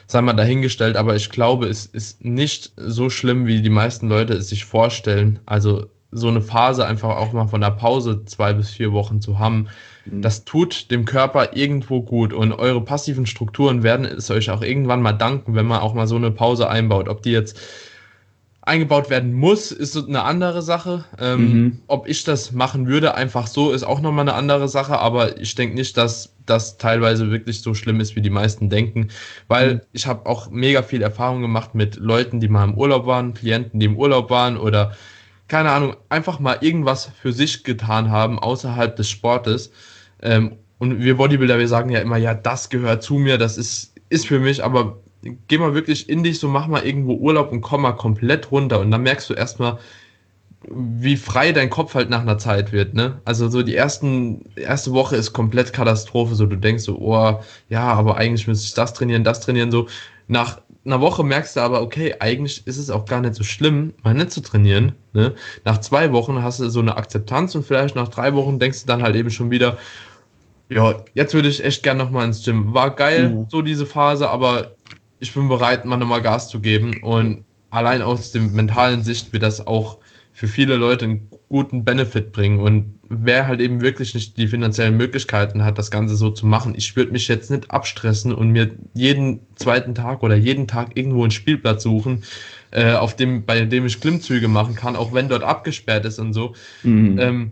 sei mal dahingestellt, aber ich glaube, es ist nicht so schlimm, wie die meisten Leute es sich vorstellen. Also so eine Phase einfach auch mal von der Pause zwei bis vier Wochen zu haben, Mhm. das tut dem Körper irgendwo gut und eure passiven Strukturen werden es euch auch irgendwann mal danken, wenn man auch mal so eine Pause einbaut. Ob die jetzt eingebaut werden muss, ist so eine andere Sache. Ähm, Mhm. ob ich das machen würde, einfach so, ist auch nochmal eine andere Sache, aber ich denke nicht, dass das teilweise wirklich so schlimm ist, wie die meisten denken, Mhm. weil ich habe auch mega viel Erfahrung gemacht mit Leuten, die mal im Urlaub waren, Klienten, die im Urlaub waren oder keine Ahnung, einfach mal irgendwas für sich getan haben außerhalb des Sportes. Ähm, und wir Bodybuilder, wir sagen ja immer, ja, das gehört zu mir, das ist, ist für mich, aber geh mal wirklich in dich, so mach mal irgendwo Urlaub und komm mal komplett runter. Und dann merkst du erstmal, wie frei dein Kopf halt nach einer Zeit wird, ne? Also so die ersten, erste Woche ist komplett Katastrophe, so du denkst so, oh, ja, aber eigentlich müsste ich das trainieren, das trainieren, so. Nach einer Woche merkst du aber, okay, eigentlich ist es auch gar nicht so schlimm, mal nicht zu trainieren, ne? Nach zwei Wochen hast du so eine Akzeptanz und vielleicht nach drei Wochen denkst du dann halt eben schon wieder, ja, jetzt würde ich echt gern nochmal ins Gym. War geil, Mhm. so diese Phase, aber ich bin bereit, mal nochmal Gas zu geben. Und allein aus dem mentalen Sicht wird das auch für viele Leute einen guten Benefit bringen. Und wer halt eben wirklich nicht die finanziellen Möglichkeiten hat, das Ganze so zu machen, ich würde mich jetzt nicht abstressen und mir jeden zweiten Tag oder jeden Tag irgendwo einen Spielplatz suchen, äh, auf dem, bei dem ich Klimmzüge machen kann, auch wenn dort abgesperrt ist und so. Mhm. Ähm,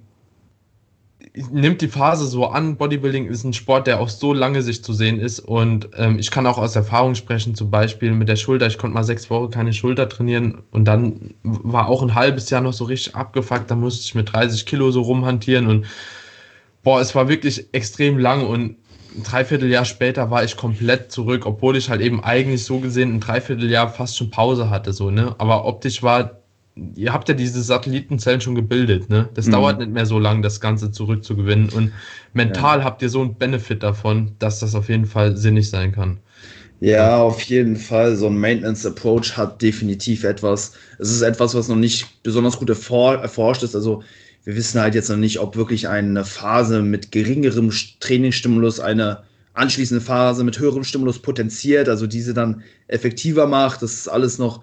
nimmt die Phase so an. Bodybuilding ist ein Sport, der auf so lange Sicht zu sehen ist. Und ähm, ich kann auch aus Erfahrung sprechen, zum Beispiel mit der Schulter. Ich konnte mal sechs Wochen keine Schulter trainieren und dann war auch ein halbes Jahr noch so richtig abgefuckt. Da musste ich mit dreißig Kilo so rumhantieren und boah, es war wirklich extrem lang und ein Dreivierteljahr später war ich komplett zurück, obwohl ich halt eben eigentlich so gesehen ein Dreivierteljahr fast schon Pause hatte, so, ne? Aber optisch war, ihr habt ja diese Satellitenzellen schon gebildet, ne? Das dauert Mhm. nicht mehr so lange, das Ganze zurückzugewinnen und Ja. mental habt ihr so einen Benefit davon, dass das auf jeden Fall sinnig sein kann. Ja, Ja, auf jeden Fall. So ein Maintenance Approach hat definitiv etwas. Es ist etwas, was noch nicht besonders gut erfor erforscht ist. Also wir wissen halt jetzt noch nicht, ob wirklich eine Phase mit geringerem Sch- Trainingsstimulus eine anschließende Phase mit höherem Stimulus potenziert, also diese dann effektiver macht. Das ist alles noch,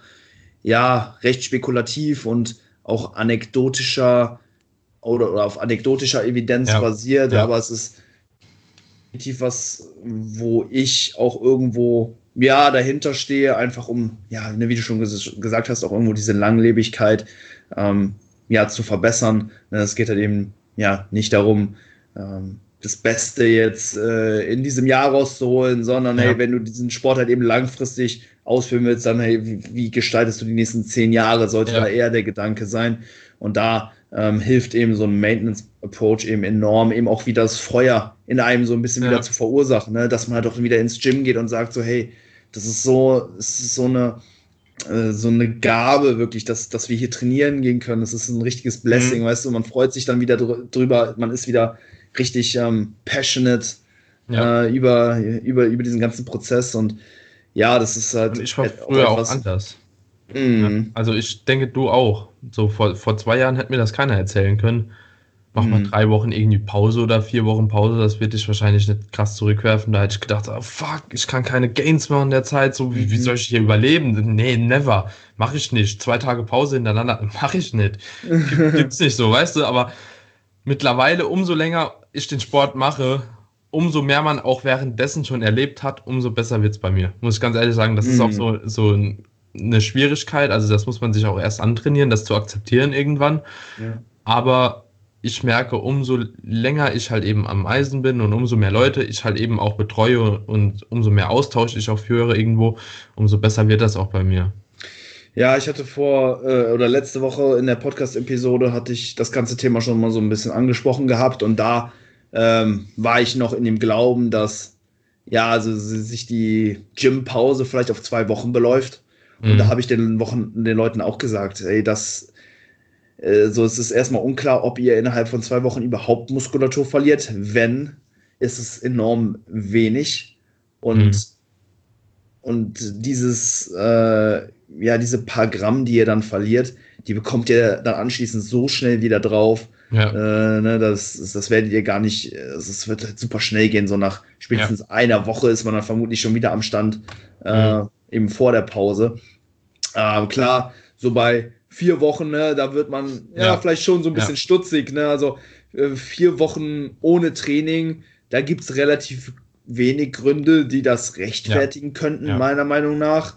ja, recht spekulativ und auch anekdotischer oder, oder auf anekdotischer Evidenz ja, basiert, ja. aber es ist definitiv was, wo ich auch irgendwo, ja, dahinter stehe, einfach um, ja, ne, wie du schon ges gesagt hast, auch irgendwo diese Langlebigkeit, ähm, ja, zu verbessern. Ne, es geht halt eben, ja, nicht darum, ähm, das Beste jetzt äh, in diesem Jahr rauszuholen, sondern hey, Ja. wenn du diesen Sport halt eben langfristig ausführen willst, dann hey, wie, wie gestaltest du die nächsten zehn Jahre, sollte da Ja. eher der Gedanke sein. Und da ähm, hilft eben so ein Maintenance-Approach eben enorm, eben auch wieder das Feuer in einem so ein bisschen wieder Ja. zu verursachen, ne? Dass man halt auch wieder ins Gym geht und sagt so, hey, das ist so, es ist so eine, äh, so eine Gabe wirklich, dass, dass wir hier trainieren gehen können. Das ist ein richtiges Blessing, Mhm. weißt du, man freut sich dann wieder drü- drüber, man ist wieder richtig ähm, passionate Ja. äh, über, über, über diesen ganzen Prozess und ja, das ist Und halt ich war et- auch früher auch etwas. anders. Ja. Mm, Also ich denke, du auch. So vor, vor zwei Jahren hätte mir das keiner erzählen können. Mach mal mm, drei Wochen irgendwie Pause oder vier Wochen Pause, das wird dich wahrscheinlich nicht krass zurückwerfen. Da hätte ich gedacht, oh fuck, ich kann keine Gains machen in der Zeit. So, wie, wie soll mhm. ich hier überleben? Nee, never. Mach ich nicht. Zwei Tage Pause hintereinander, mach ich nicht. Gibt, gibt's nicht so, weißt du? Aber mittlerweile, umso länger ich den Sport mache, umso mehr man auch währenddessen schon erlebt hat, umso besser wird's bei mir. Muss ich ganz ehrlich sagen, das ist auch Mm, so, so ein, eine Schwierigkeit. Also das muss man sich auch erst antrainieren, das zu akzeptieren irgendwann. ja. Aber ich merke, umso länger ich halt eben am Eisen bin und umso mehr Leute ich halt eben auch betreue und umso mehr Austausch ich auch führe irgendwo, umso besser wird das auch bei mir. Ja, ich hatte vor äh, oder letzte Woche in der Podcast-Episode hatte ich das ganze Thema schon mal so ein bisschen angesprochen gehabt und da ähm, war ich noch in dem Glauben, dass ja, also si- sich die Gym-Pause vielleicht auf zwei Wochen beläuft. Und da Mhm. habe ich den Wochen den Leuten auch gesagt, ey, das äh, so es ist erstmal unklar, ob ihr innerhalb von zwei Wochen überhaupt Muskulatur verliert. Wenn, ist es enorm wenig. Mhm. Und und dieses, äh, ja, diese paar Gramm, die ihr dann verliert, die bekommt ihr dann anschließend so schnell wieder drauf. Ja. Äh, ne, das, das werdet ihr gar nicht, es wird halt super schnell gehen, so nach spätestens Ja. einer Woche ist man dann vermutlich schon wieder am Stand, äh, Mhm. eben vor der Pause. Ähm, klar, so bei vier Wochen, ne, da wird man ja Ja. vielleicht schon so ein bisschen Ja. stutzig, ne? Also äh, vier Wochen ohne Training, da gibt es relativ wenig Gründe, die das Ja. rechtfertigen könnten, Ja. meiner Meinung nach.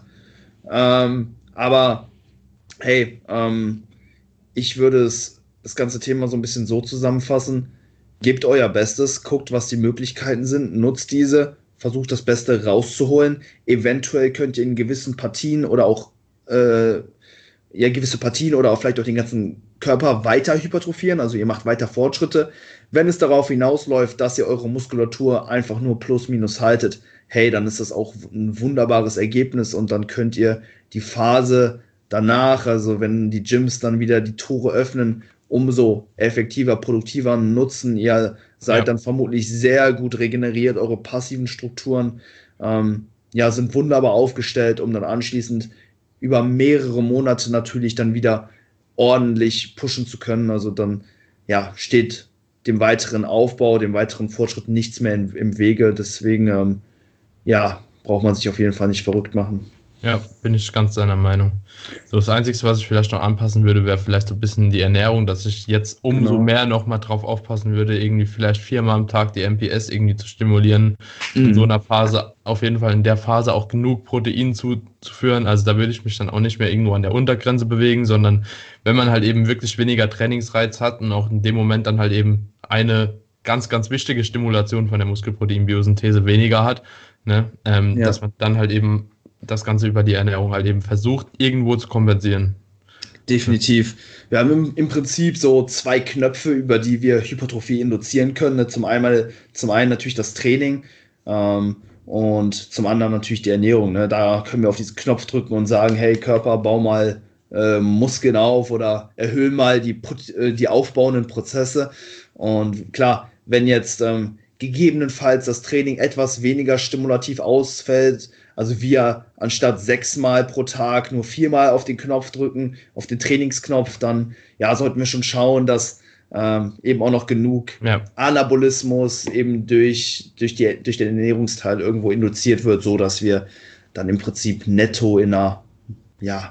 Ähm, aber hey, ähm, ich würde es, das ganze Thema so ein bisschen so zusammenfassen. Gebt euer Bestes, guckt, was die Möglichkeiten sind, nutzt diese, versucht das Beste rauszuholen. Eventuell könnt ihr in gewissen Partien oder auch äh, ja, gewisse Partien oder auch vielleicht auch den ganzen Körper weiter hypertrophieren, also ihr macht weiter Fortschritte. Wenn es darauf hinausläuft, dass ihr eure Muskulatur einfach nur plus minus haltet, hey, dann ist das auch ein wunderbares Ergebnis und dann könnt ihr die Phase danach, also wenn die Gyms dann wieder die Tore öffnen, umso effektiver, produktiver nutzen. Ihr seid Ja. dann vermutlich sehr gut regeneriert, eure passiven Strukturen ähm, ja, sind wunderbar aufgestellt, um dann anschließend über mehrere Monate natürlich dann wieder ordentlich pushen zu können. Also dann ja, steht dem weiteren Aufbau, dem weiteren Fortschritt nichts mehr in, im Wege. Deswegen ähm, ja, braucht man sich auf jeden Fall nicht verrückt machen. Ja, bin ich ganz deiner Meinung. So, das Einzige, was ich vielleicht noch anpassen würde, wäre vielleicht so ein bisschen die Ernährung, dass ich jetzt umso Genau. mehr nochmal drauf aufpassen würde, irgendwie vielleicht viermal am Tag die M P S irgendwie zu stimulieren. In so Mhm. einer Phase, auf jeden Fall in der Phase auch genug Protein zuzuführen. Also da würde ich mich dann auch nicht mehr irgendwo an der Untergrenze bewegen, sondern wenn man halt eben wirklich weniger Trainingsreiz hat und auch in dem Moment dann halt eben eine ganz, ganz wichtige Stimulation von der Muskelproteinbiosynthese weniger hat, ne, ähm, dass Ja, man dann halt eben das Ganze über die Ernährung halt eben versucht, irgendwo zu kompensieren. definitiv. Wir haben im, im Prinzip so zwei Knöpfe, über die wir Hypertrophie induzieren können. Ne? Zum einen, zum einen natürlich das Training ähm, und zum anderen natürlich die Ernährung. Ne? Da können wir auf diesen Knopf drücken und sagen, hey Körper, bau mal äh, Muskeln auf oder erhöhe mal die, Put- äh, die aufbauenden Prozesse. Und klar, wenn jetzt ähm, gegebenenfalls das Training etwas weniger stimulativ ausfällt, also wir anstatt sechsmal pro Tag nur viermal auf den Knopf drücken, auf den Trainingsknopf, dann ja, sollten wir schon schauen, dass ähm, eben auch noch genug Ja, Anabolismus eben durch, durch, die, durch den Ernährungsteil irgendwo induziert wird, so dass wir dann im Prinzip netto in einer ja,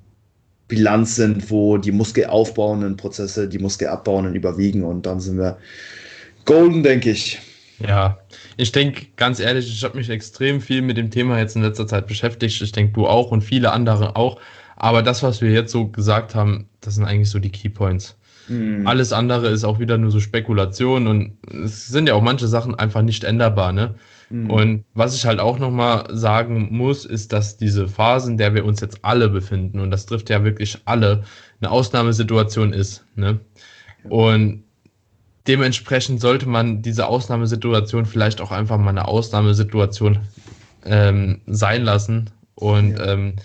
Bilanz sind, wo die muskelaufbauenden Prozesse die muskelabbauenden überwiegen und dann sind wir golden, denke ich. ja. Ich denke, ganz ehrlich, ich habe mich extrem viel mit dem Thema jetzt in letzter Zeit beschäftigt. Ich denke, du auch und viele andere auch. Aber das, was wir jetzt so gesagt haben, das sind eigentlich so die Keypoints. Hm, Alles andere ist auch wieder nur so Spekulation und es sind ja auch manche Sachen einfach nicht änderbar, ne? hm, Und was ich halt auch nochmal sagen muss, ist, dass diese Phase, in der wir uns jetzt alle befinden, und das trifft ja wirklich alle, eine Ausnahmesituation ist, ne? Und dementsprechend sollte man diese Ausnahmesituation vielleicht auch einfach mal eine Ausnahmesituation ähm, sein lassen. Und ja, ähm,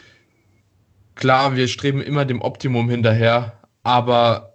klar, wir streben immer dem Optimum hinterher, aber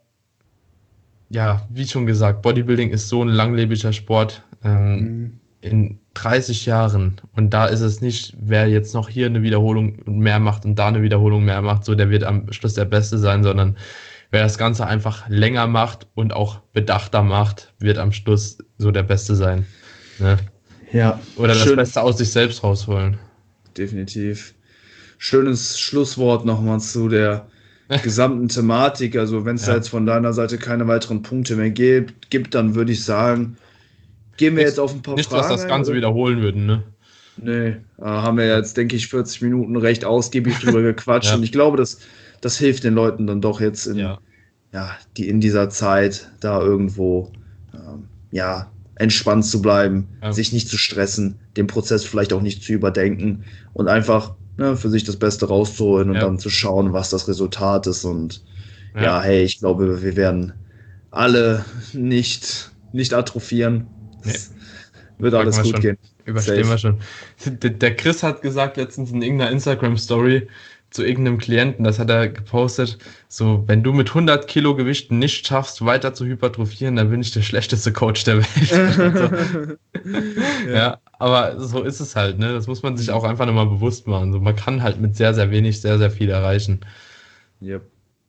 ja, wie schon gesagt, Bodybuilding ist so ein langlebiger Sport. Ähm, hm, in dreißig Jahren, und da ist es nicht, wer jetzt noch hier eine Wiederholung mehr macht und da eine Wiederholung mehr macht, so der wird am Schluss der Beste sein, sondern wer das Ganze einfach länger macht und auch bedachter macht, wird am Schluss so der Beste sein. Ne? ja, Oder das schön, Beste aus sich selbst rausholen. definitiv. Schönes Schlusswort nochmal zu der gesamten Thematik. Also, wenn es da Ja. jetzt von deiner Seite keine weiteren Punkte mehr gibt, gibt, dann würde ich sagen, gehen wir jetzt Nichts, auf ein paar nichts, was Fragen das ein, Ganze oder? wiederholen würden, ne? Nee, äh, haben wir jetzt, denke ich, vierzig Minuten recht ausgiebig drüber gequatscht und Ja, ich glaube, das, das hilft den Leuten dann doch jetzt in, ja, ja, die in dieser Zeit da irgendwo, ähm, ja, entspannt zu bleiben, ja, sich nicht zu stressen, den Prozess vielleicht auch nicht zu überdenken und einfach ne, für sich das Beste rauszuholen und ja, dann zu schauen, was das Resultat ist. Und ja, ja. hey, ich glaube, wir werden alle nicht, nicht atrophieren. Nee, Es wird packen alles wir gut schon. gehen. Überstehen Safe. wir schon. Der der Chris hat gesagt letztens in irgendeiner Instagram-Story zu irgendeinem Klienten, das hat er gepostet, so, wenn du mit hundert Kilo Gewichten nicht schaffst, weiter zu hypertrophieren, dann bin ich der schlechteste Coach der Welt. Also, Ja. ja, aber so ist es halt, ne? Das muss man sich Hm. auch einfach nochmal bewusst machen. So, man kann halt mit sehr, sehr wenig sehr, sehr viel erreichen. Yep.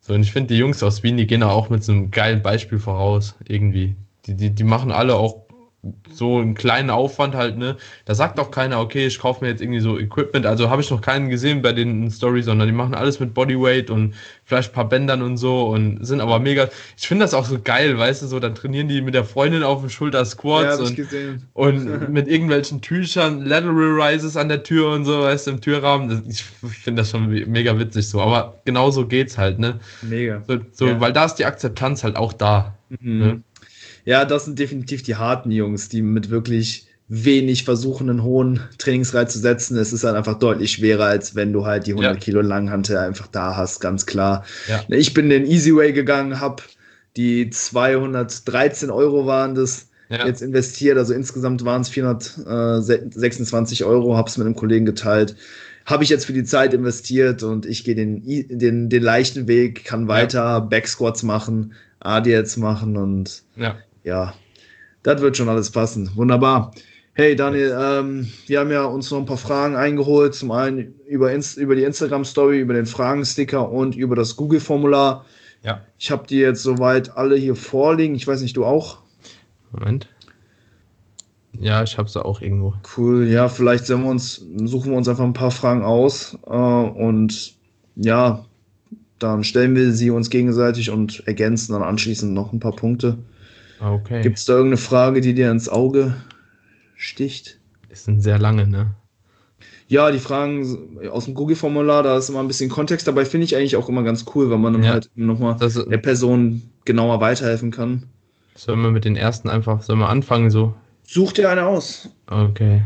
So, und ich finde, die Jungs aus Wien, die gehen da auch mit so einem geilen Beispiel voraus, irgendwie. Die, die, die machen alle auch so einen kleinen Aufwand halt, ne? Da sagt auch keiner, okay, ich kaufe mir jetzt irgendwie so Equipment. Also habe ich noch keinen gesehen bei den Stories, sondern die machen alles mit Bodyweight und vielleicht ein paar Bändern und so und sind aber mega. Ich finde das auch so geil, weißt du, so, dann trainieren die mit der Freundin auf dem Schulter Ja, Squats habe ich und, gesehen. und mit irgendwelchen Tüchern, Lateral Rises an der Tür und so, weißt du, im Türrahmen. Das, ich finde das schon mega witzig so. Aber genau so geht's halt, ne? Mega. So, so, Ja. weil da ist die Akzeptanz halt auch da. Ne? Mhm. Ja, das sind definitiv die harten Jungs, die mit wirklich wenig versuchen, einen hohen Trainingsreiz zu setzen. Es ist halt einfach deutlich schwerer, als wenn du halt die Ja, hundert Kilo Langhantel einfach da hast, ganz klar. ja, Ich bin den Easy Way gegangen, habe die zweihundertdreizehn Euro waren das ja. jetzt investiert, also insgesamt waren es vierhundertsechsundzwanzig Euro, habe es mit einem Kollegen geteilt. Habe ich jetzt für die Zeit investiert und ich gehe den, I- den, den leichten Weg, kann Ja, weiter Backsquats machen, A D Ls machen und ja. ja, das wird schon alles passen. Wunderbar. Hey Daniel, ähm, wir haben ja uns noch ein paar Fragen eingeholt. Zum einen über, Inst über die Instagram-Story, über den Fragensticker und über das Google-Formular. Ja. Ich habe die jetzt soweit alle hier vorliegen. Ich weiß nicht, du auch? Moment. Ja, ich habe sie auch irgendwo. Cool. Ja, vielleicht sollen wir uns, suchen wir uns einfach ein paar Fragen aus äh, und ja, dann stellen wir sie uns gegenseitig und ergänzen dann anschließend noch ein paar Punkte. Okay. Gibt es da irgendeine Frage, die dir ins Auge sticht? Es sind sehr lange, ne? Ja, die Fragen aus dem Google-Formular, da ist immer ein bisschen Kontext dabei, finde ich eigentlich auch immer ganz cool, weil man dann Ja. halt nochmal Das, der Person genauer weiterhelfen kann. sollen wir mit den ersten einfach, sollen wir anfangen so? Such dir eine aus. Okay.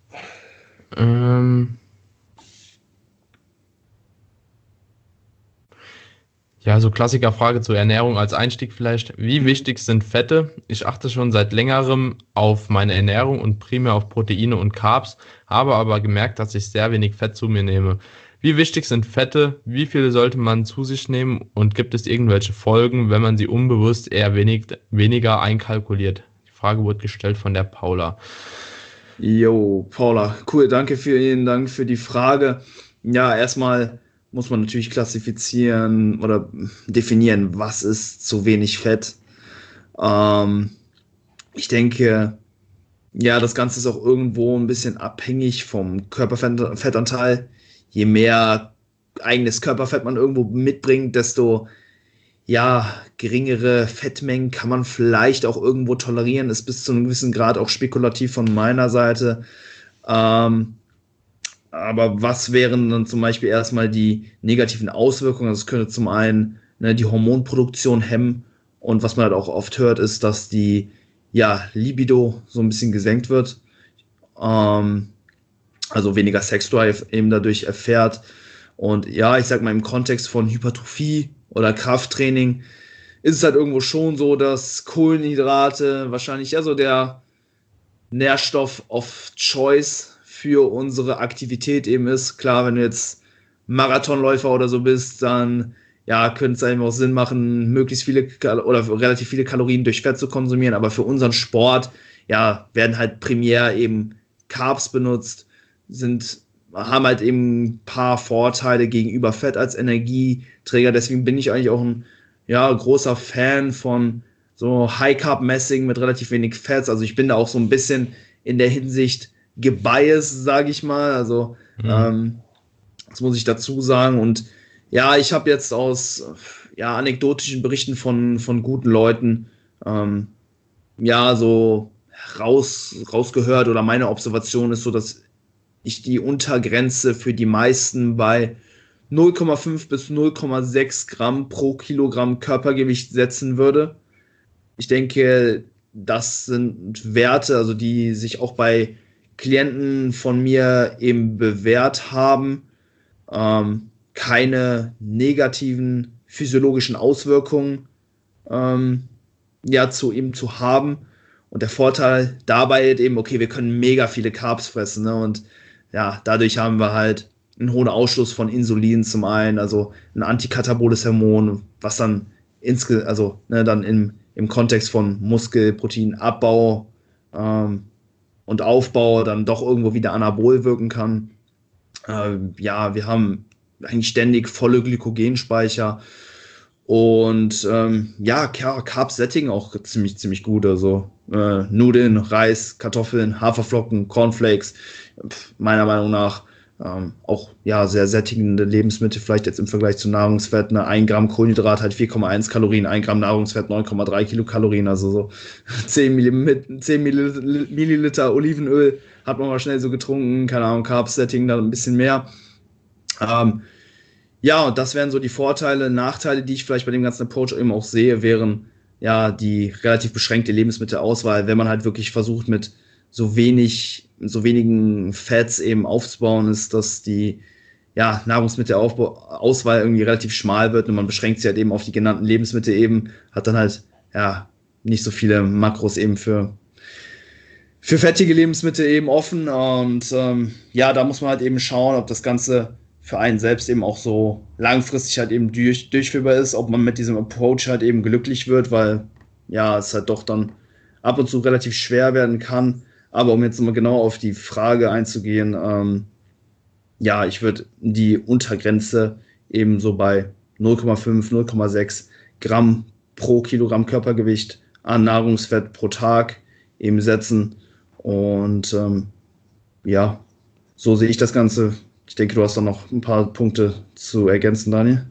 Ähm, ja, so Klassikerfrage zur Ernährung als Einstieg vielleicht. Wie wichtig sind Fette? Ich achte schon seit längerem auf meine Ernährung und primär auf Proteine und Carbs, habe aber gemerkt, dass ich sehr wenig Fett zu mir nehme. Wie wichtig sind Fette? Wie viele sollte man zu sich nehmen? Und gibt es irgendwelche Folgen, wenn man sie unbewusst eher wenig, weniger einkalkuliert? Die Frage wurde gestellt von der Paula. Jo, Paula, cool, danke, vielen Dank für die Frage. Ja, erstmal muss man natürlich klassifizieren oder definieren, was ist zu wenig Fett. Ähm, ich denke, ja, das Ganze ist auch irgendwo ein bisschen abhängig vom Körperfettanteil. Je mehr eigenes Körperfett man irgendwo mitbringt, desto ja, geringere Fettmengen kann man vielleicht auch irgendwo tolerieren, ist bis zu einem gewissen Grad auch spekulativ von meiner Seite. Ähm, aber was wären dann zum Beispiel erstmal die negativen Auswirkungen? Das könnte zum einen ne, die Hormonproduktion hemmen und was man halt auch oft hört, ist, dass die ja, Libido so ein bisschen gesenkt wird. Ähm, also weniger Sexdrive eben dadurch erfährt. Und ja, ich sag mal, im Kontext von Hypertrophie oder Krafttraining ist es halt irgendwo schon so, dass Kohlenhydrate wahrscheinlich ja so der Nährstoff of Choice für unsere Aktivität eben ist. Klar, wenn du jetzt Marathonläufer oder so bist, dann ja, könnte es einfach auch Sinn machen, möglichst viele Kal oder relativ viele Kalorien durch Fett zu konsumieren. Aber für unseren Sport, ja, werden halt primär eben Carbs benutzt, sind, haben halt eben ein paar Vorteile gegenüber Fett als Energieträger. Deswegen bin ich eigentlich auch ein ja, großer Fan von so High-Carb-Messing mit relativ wenig Fett. Also ich bin da auch so ein bisschen in der Hinsicht gebiased, sage ich mal. Also Mhm. ähm, das muss ich dazu sagen. Und ja, ich habe jetzt aus ja, anekdotischen Berichten von, von guten Leuten ähm, ja so raus, rausgehört oder meine Observation ist so, dass ich die Untergrenze für die meisten bei null Komma fünf bis null Komma sechs Gramm pro Kilogramm Körpergewicht setzen würde. Ich denke, das sind Werte, also die sich auch bei Klienten von mir eben bewährt haben, ähm, keine negativen physiologischen Auswirkungen ähm, ja, zu ihm zu haben. Und der Vorteil dabei ist eben, okay, wir können mega viele Carbs fressen, ne? Und ja, dadurch haben wir halt einen hohen Ausstoß von Insulin zum einen, also ein antikataboles Hormon, was dann insge also ne, dann im, im Kontext von Muskelproteinabbau ähm, und Aufbau dann doch irgendwo wieder anabol wirken kann. Äh, ja, wir haben eigentlich ständig volle Glykogenspeicher Und ähm, ja, Carb-Setting auch ziemlich, ziemlich gut. Also äh, Nudeln, Reis, Kartoffeln, Haferflocken, Cornflakes, pf, meiner Meinung nach ähm, auch ja sehr sättigende Lebensmittel, vielleicht jetzt im Vergleich zu Nahrungsfett. Ne? ein Gramm Kohlenhydrat hat vier Komma eins Kalorien, ein Gramm Nahrungsfett neun Komma drei Kilokalorien, also so zehn Milliliter, zehn Milliliter Olivenöl hat man mal schnell so getrunken, keine Ahnung, Carb-Setting dann ein bisschen mehr. Ähm, ja, und das wären so die Vorteile. Nachteile, die ich vielleicht bei dem ganzen Approach eben auch sehe, wären ja die relativ beschränkte Lebensmittelauswahl, wenn man halt wirklich versucht, mit so wenig, so wenigen Fats eben aufzubauen, ist, dass die ja, Nahrungsmittelauswahl irgendwie relativ schmal wird und man beschränkt sich halt eben auf die genannten Lebensmittel eben, hat dann halt ja nicht so viele Makros eben für für fettige Lebensmittel eben offen und ähm, ja, da muss man halt eben schauen, ob das Ganze für einen selbst eben auch so langfristig halt eben durch, durchführbar ist, ob man mit diesem Approach halt eben glücklich wird, weil ja, es halt doch dann ab und zu relativ schwer werden kann. Aber um jetzt mal genau auf die Frage einzugehen, ähm, ja, ich würde die Untergrenze eben so bei null Komma fünf, null Komma sechs Gramm pro Kilogramm Körpergewicht an Nahrungsfett pro Tag eben setzen. Und ähm, ja, so sehe ich das Ganze. Ich denke, du hast da noch ein paar Punkte zu ergänzen, Daniel.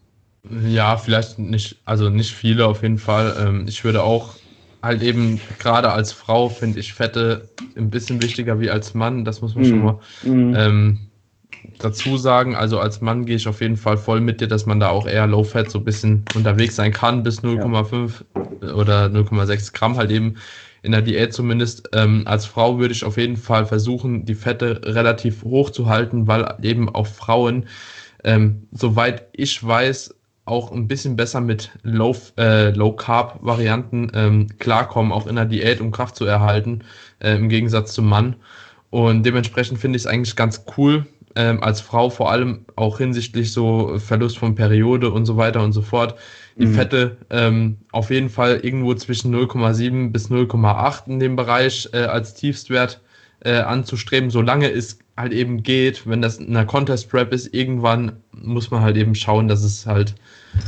Ja, vielleicht nicht, also nicht viele auf jeden Fall. Ähm, ich würde auch halt eben, gerade als Frau finde ich Fette ein bisschen wichtiger wie als Mann. Das muss man schon Mm, mal mm, ähm, dazu sagen. Also als Mann gehe ich auf jeden Fall voll mit dir, dass man da auch eher Low Fat so ein bisschen unterwegs sein kann, bis ja. null Komma fünf oder null Komma sechs Gramm halt eben in der Diät zumindest. Ähm, als Frau würde ich auf jeden Fall versuchen, die Fette relativ hoch zu halten, weil eben auch Frauen, ähm, soweit ich weiß, auch ein bisschen besser mit Low, äh, Low-Carb-Varianten ähm, klarkommen, auch in der Diät, um Kraft zu erhalten, äh, im Gegensatz zum Mann. Und dementsprechend finde ich es eigentlich ganz cool, ähm, als Frau vor allem auch hinsichtlich so Verlust von Periode und so weiter und so fort, die Mm, Fette ähm, auf jeden Fall irgendwo zwischen null Komma sieben bis null Komma acht in dem Bereich äh, als Tiefstwert äh, anzustreben, solange es halt eben geht. Wenn das in einer Contest Prep ist, irgendwann muss man halt eben schauen, dass es halt,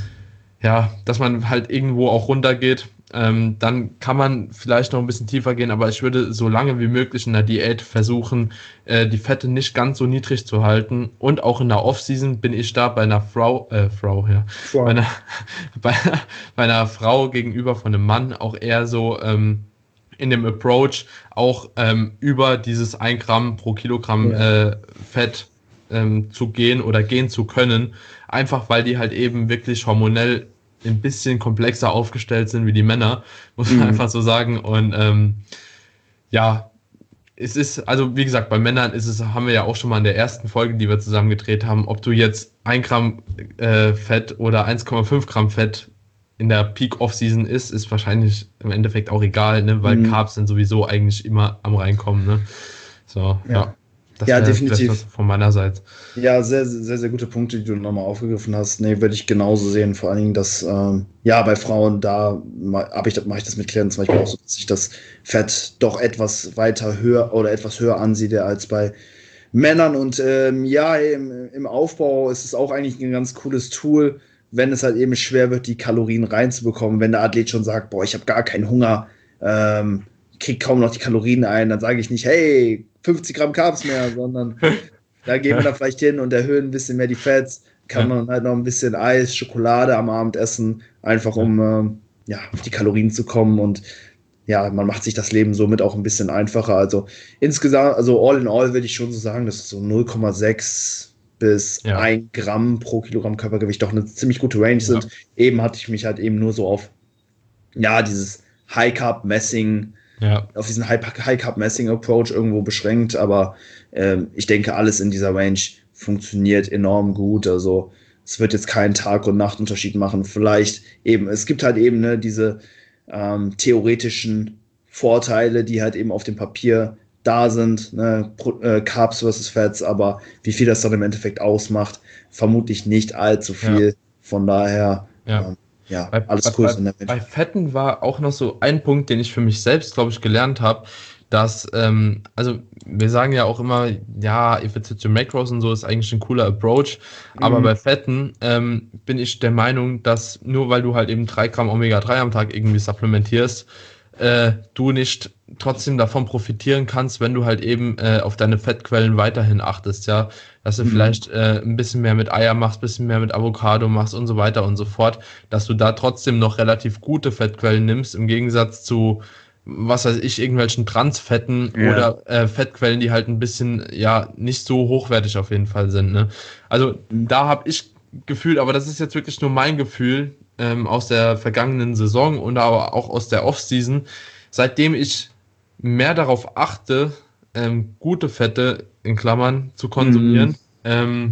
ja, dass man halt irgendwo auch runtergeht. Ähm, dann kann man vielleicht noch ein bisschen tiefer gehen, aber ich würde so lange wie möglich in der Diät versuchen, äh, die Fette nicht ganz so niedrig zu halten. Und auch in der Off-Season bin ich da bei einer Frau, äh, Frau, ja, bei wow. einer, bei, bei einer Frau gegenüber von einem Mann auch eher so ähm, in dem Approach auch ähm, über dieses ein Gramm pro Kilogramm Ja. äh, Fett ähm, zu gehen oder gehen zu können. Einfach weil die halt eben wirklich hormonell ein bisschen komplexer aufgestellt sind wie die Männer, muss man Mm, einfach so sagen. Und ähm, ja, es ist, also wie gesagt, bei Männern ist es, haben wir ja auch schon mal in der ersten Folge, die wir zusammen gedreht haben, ob du jetzt ein Gramm äh, Fett oder eins Komma fünf Gramm Fett in der Peak Off-Season ist, ist wahrscheinlich im Endeffekt auch egal, ne? Weil mm, Carbs sind sowieso eigentlich immer am reinkommen, ne? So, ja. ja. Das Ja, wäre vielleicht was definitiv. von meiner Seite. Ja, sehr, sehr, sehr gute Punkte, die du nochmal aufgegriffen hast. Nee, würde ich genauso sehen. Vor allen Dingen, dass, ähm, ja, bei Frauen, da mache ich, mach ich das mit Klienten zum Beispiel auch so, dass ich das Fett doch etwas weiter höher oder etwas höher ansehe als bei Männern. Und ähm, ja, im, im Aufbau ist es auch eigentlich ein ganz cooles Tool, wenn es halt eben schwer wird, die Kalorien reinzubekommen. Wenn der Athlet schon sagt, boah, ich habe gar keinen Hunger, ähm, krieg kaum noch die Kalorien ein, dann sage ich nicht, hey, fünfzig Gramm Carbs mehr, sondern da gehen wir dann vielleicht hin und erhöhen ein bisschen mehr die Fats. Kann Ja, man halt noch ein bisschen Eis, Schokolade am Abend essen, einfach ja, um ähm, ja, auf die Kalorien zu kommen. Und ja, man macht sich das Leben somit auch ein bisschen einfacher. Also insgesamt, also all in all würde ich schon so sagen, dass so null Komma sechs bis ja, ein Gramm pro Kilogramm Körpergewicht doch eine ziemlich gute Range sind. ja, Eben hatte ich mich halt eben nur so auf, ja, dieses High Carb Messing ja, auf diesen High-Carb-Messing-Approach irgendwo beschränkt, aber ähm, ich denke, alles in dieser Range funktioniert enorm gut. Also es wird jetzt keinen Tag- und Nachtunterschied machen. Vielleicht eben, es gibt halt eben ne, diese ähm, theoretischen Vorteile, die halt eben auf dem Papier da sind, ne, Pro, äh, Carbs versus Fats, aber wie viel das dann im Endeffekt ausmacht, vermutlich nicht allzu ja, viel. Von daher, ja. ähm, ja, Bei, bei, alles cool bei, so in der Range. bei Fetten war auch noch so ein Punkt, den ich für mich selbst, glaube ich, gelernt habe. dass, ähm, also wir sagen ja auch immer, ja, if it's to macros und so ist eigentlich ein cooler Approach, aber Mhm. bei Fetten ähm, bin ich der Meinung, dass nur weil du halt eben drei Gramm Omega drei am Tag irgendwie supplementierst, äh, du nicht trotzdem davon profitieren kannst, wenn du halt eben äh, auf deine Fettquellen weiterhin achtest, ja, dass du Mhm. vielleicht äh, ein bisschen mehr mit Eier machst, ein bisschen mehr mit Avocado machst und so weiter und so fort, dass du da trotzdem noch relativ gute Fettquellen nimmst, im Gegensatz zu, was weiß ich, irgendwelchen Transfetten Ja. oder äh, Fettquellen, die halt ein bisschen, ja, nicht so hochwertig auf jeden Fall sind, ne? Also da habe ich gefühlt, aber das ist jetzt wirklich nur mein Gefühl, ähm, aus der vergangenen Saison und aber auch aus der Offseason, seitdem ich mehr darauf achte, ähm, gute Fette in Klammern zu konsumieren, Mhm. ähm,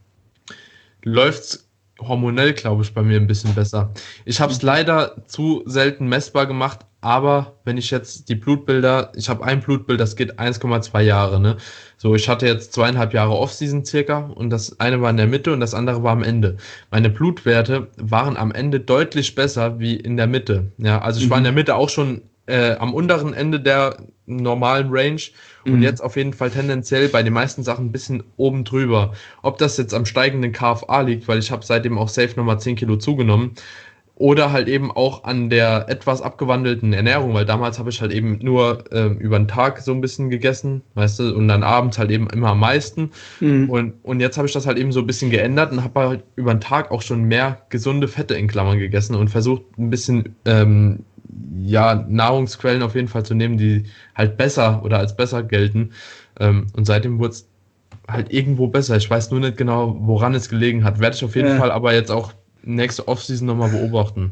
läuft's hormonell, glaube ich, bei mir ein bisschen besser. Ich habe es leider zu selten messbar gemacht, aber wenn ich jetzt die Blutbilder, ich habe ein Blutbild, das geht eins Komma zwei Jahre, ne? So, ich hatte jetzt zweieinhalb Jahre Offseason circa und das eine war in der Mitte und das andere war am Ende. Meine Blutwerte waren am Ende deutlich besser wie in der Mitte. Ja, also ich war in der Mhm. Mitte auch schon äh, am unteren Ende der normalen Range und Mhm. jetzt auf jeden Fall tendenziell bei den meisten Sachen ein bisschen oben drüber. Ob das jetzt am steigenden K F A liegt, weil ich habe seitdem auch safe nochmal zehn Kilo zugenommen, oder halt eben auch an der etwas abgewandelten Ernährung, weil damals habe ich halt eben nur äh, über den Tag so ein bisschen gegessen, weißt du, und dann abends halt eben immer am meisten. Mhm. Und, und jetzt habe ich das halt eben so ein bisschen geändert und habe halt über den Tag auch schon mehr gesunde Fette in Klammern gegessen und versucht ein bisschen ähm, ja, Nahrungsquellen auf jeden Fall zu nehmen, die halt besser oder als besser gelten. Ähm, und seitdem wurde es halt irgendwo besser. Ich weiß nur nicht genau, woran es gelegen hat. Werde ich auf jeden Ja. Fall aber jetzt auch nächste Offseason nochmal beobachten.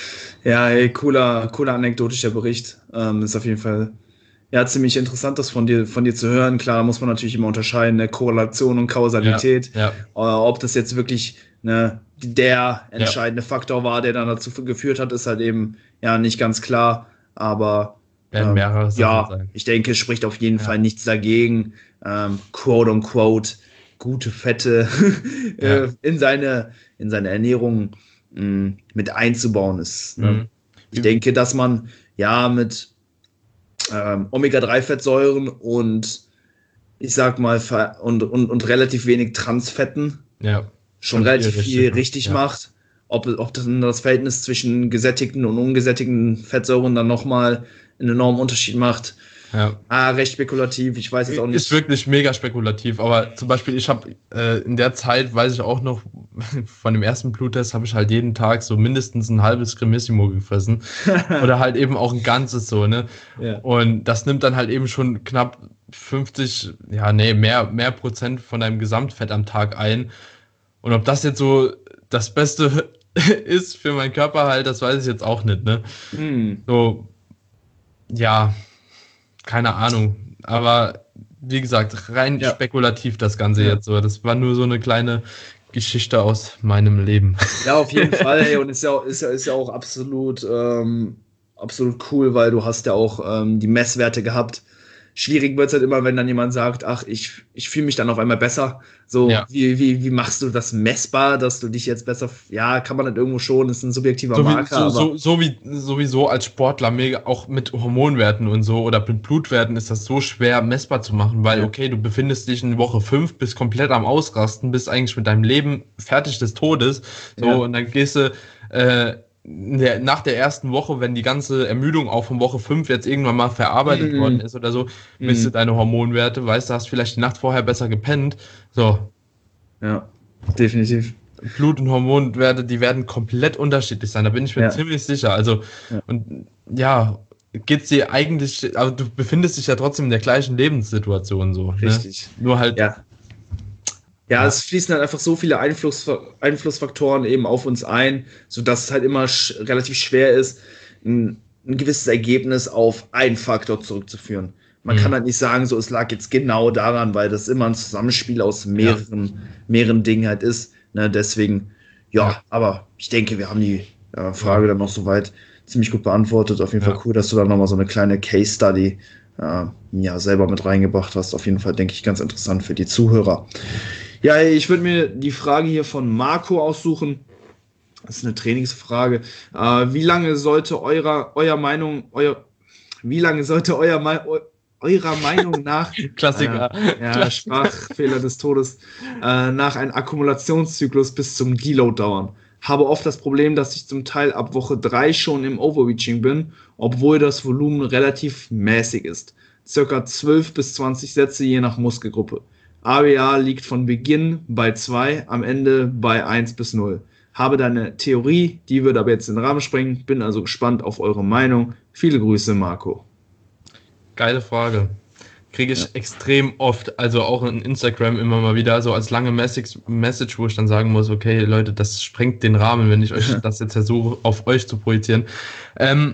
Ja, hey, cooler, cooler anekdotischer Bericht. Ähm, ist auf jeden Fall ja ziemlich interessant, das von dir, von dir zu hören. Klar, da muss man natürlich immer unterscheiden, ne, Korrelation und Ja, Kausalität. ja, Äh, ob das jetzt wirklich ne, der ja, entscheidende Faktor war, der dann dazu geführt hat, ist halt eben ja nicht ganz klar. Aber werden ähm, mehrere Sachen ja, sein. ich denke, es spricht auf jeden Fall Ja, nichts dagegen, ähm, quote unquote, gute Fette ja. äh, in seine, in seine Ernährung mh, mit einzubauen ist. Ne? Mhm. Ich Wie- denke, dass man ja mit ähm, Omega drei Fettsäuren und ich sag mal ver- und, und, und relativ wenig Transfetten Ja, schon schon viel relativ viel richtig macht. richtig Ja, macht. Ob, ob dann das Verhältnis zwischen gesättigten und ungesättigten Fettsäuren dann nochmal einen enormen Unterschied macht. ja. Ah, recht spekulativ. Ich weiß jetzt auch Ist nicht. wirklich mega spekulativ, aber zum Beispiel, ich habe äh, in der Zeit, weiß ich auch noch, von dem ersten Bluttest habe ich halt jeden Tag so mindestens ein halbes Cremissimo gefressen. Oder halt eben auch ein ganzes so, ne? Ja. Und das nimmt dann halt eben schon knapp fünfzig, ja, nee, mehr, mehr Prozent von deinem Gesamtfett am Tag ein. Und ob das jetzt so das Beste ist für meinen Körper halt, das weiß ich jetzt auch nicht, ne? Hm. So, ja, keine Ahnung. Aber wie gesagt, rein Ja. spekulativ das Ganze Ja. jetzt so. Das war nur so eine kleine Geschichte aus meinem Leben. Ja, auf jeden Fall. Hey, und ist ja, ist ja, ist ja auch absolut, ähm, absolut cool, weil du hast ja auch ähm, die Messwerte gehabt. Schwierig wird es halt immer, wenn dann jemand sagt, ach, ich, ich fühle mich dann auf einmal besser. So, Ja. wie, wie, wie machst du das messbar, dass du dich jetzt besser, ja, kann man das irgendwo schon, ist ein subjektiver So wie, Marker, so, aber so, so wie, sowieso als Sportler, mega, auch mit Hormonwerten und so oder mit Blutwerten ist das so schwer messbar zu machen, weil, ja, okay, du befindest dich in Woche fünf, bist komplett am Ausrasten, bist eigentlich mit deinem Leben fertig des Todes, so, ja, und dann gehst du, äh, der, nach der ersten Woche, wenn die ganze Ermüdung auch von Woche fünf jetzt irgendwann mal verarbeitet worden mhm. ist oder so, misst du Mhm. deine Hormonwerte, weißt du, hast vielleicht die Nacht vorher besser gepennt, so, Ja, definitiv. Blut- und Hormonwerte, die werden komplett unterschiedlich sein, da bin ich mir Ja, ziemlich sicher. Also, ja, und ja, geht's dir eigentlich, aber du befindest dich ja trotzdem in der gleichen Lebenssituation so, ne? richtig. Nur halt, Ja. Ja, ja, es fließen halt einfach so viele Einfluss, Einflussfaktoren eben auf uns ein, sodass es halt immer sch relativ schwer ist, ein, ein gewisses Ergebnis auf einen Faktor zurückzuführen. Man kann hm, halt nicht sagen, so es lag jetzt genau daran, weil das immer ein Zusammenspiel aus ja, mehreren, mehreren Dingen halt ist. Ne, deswegen, ja, ja, aber ich denke, wir haben die äh, ja, Frage dann noch soweit ziemlich gut beantwortet. Auf jeden Fall ja. cool, dass du da nochmal so eine kleine Case Study äh, ja, selber mit reingebracht hast. Auf jeden Fall, denke ich, ganz interessant für die Zuhörer. Ja, hey, ich würde mir die Frage hier von Marco aussuchen. Das ist eine Trainingsfrage. Äh, wie lange sollte eurer, euer Meinung, euer, wie lange sollte euer, Mei- eu, eurer Meinung nach, Klassiker. Äh, ja, Sprachfehler des Todes, äh, nach einem Akkumulationszyklus bis zum Deload dauern? Habe oft das Problem, dass ich zum Teil ab Woche drei schon im Overreaching bin, obwohl das Volumen relativ mäßig ist. Circa zwölf bis zwanzig Sätze je nach Muskelgruppe. A B A liegt von Beginn bei zwei, am Ende bei eins bis null. Habe da eine Theorie, die wird aber jetzt in den Rahmen sprengen. Bin also gespannt auf eure Meinung. Viele Grüße, Marco. Geile Frage. Kriege ich ja. extrem oft, also auch in Instagram immer mal wieder, so als lange Message, Message, wo ich dann sagen muss, okay, Leute, das sprengt den Rahmen, wenn ich euch das jetzt versuche, auf euch zu projizieren. Ähm,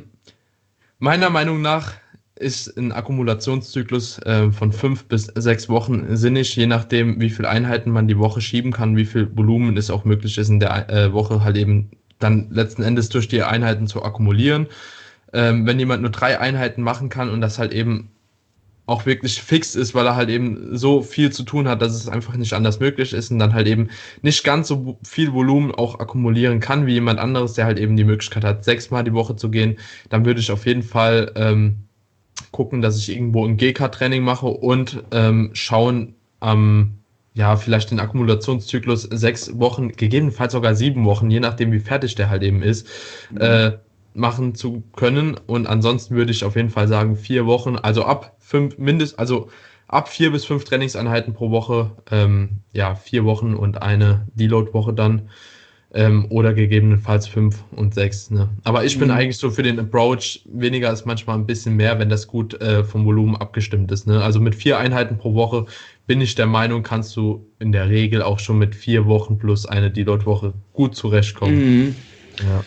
meiner Meinung nach ist ein Akkumulationszyklus äh, von fünf bis sechs Wochen sinnig, je nachdem, wie viele Einheiten man die Woche schieben kann, wie viel Volumen es auch möglich ist, in der äh, Woche halt eben dann letzten Endes durch die Einheiten zu akkumulieren. Ähm, wenn jemand nur drei Einheiten machen kann und das halt eben auch wirklich fix ist, weil er halt eben so viel zu tun hat, dass es einfach nicht anders möglich ist und dann halt eben nicht ganz so viel Volumen auch akkumulieren kann wie jemand anderes, der halt eben die Möglichkeit hat, sechsmal die Woche zu gehen, dann würde ich auf jeden Fall ähm, gucken, dass ich irgendwo ein G K-Training mache und ähm, schauen, ähm, ja, vielleicht den Akkumulationszyklus sechs Wochen, gegebenenfalls sogar sieben Wochen, je nachdem wie fertig der halt eben ist, mhm. äh, machen zu können. Und ansonsten würde ich auf jeden Fall sagen, vier Wochen, also ab fünf, mindest, also ab vier bis fünf Trainingseinheiten pro Woche, ähm, ja, vier Wochen und eine Deload-Woche dann, ähm, oder gegebenenfalls fünf und sechs. Ne? Aber ich bin mhm. eigentlich so für den Approach, weniger ist manchmal ein bisschen mehr, wenn das gut äh, vom Volumen abgestimmt ist. Ne? Also mit vier Einheiten pro Woche bin ich der Meinung, kannst du in der Regel auch schon mit vier Wochen plus eine Deload-Woche gut zurechtkommen. Mhm. Ja.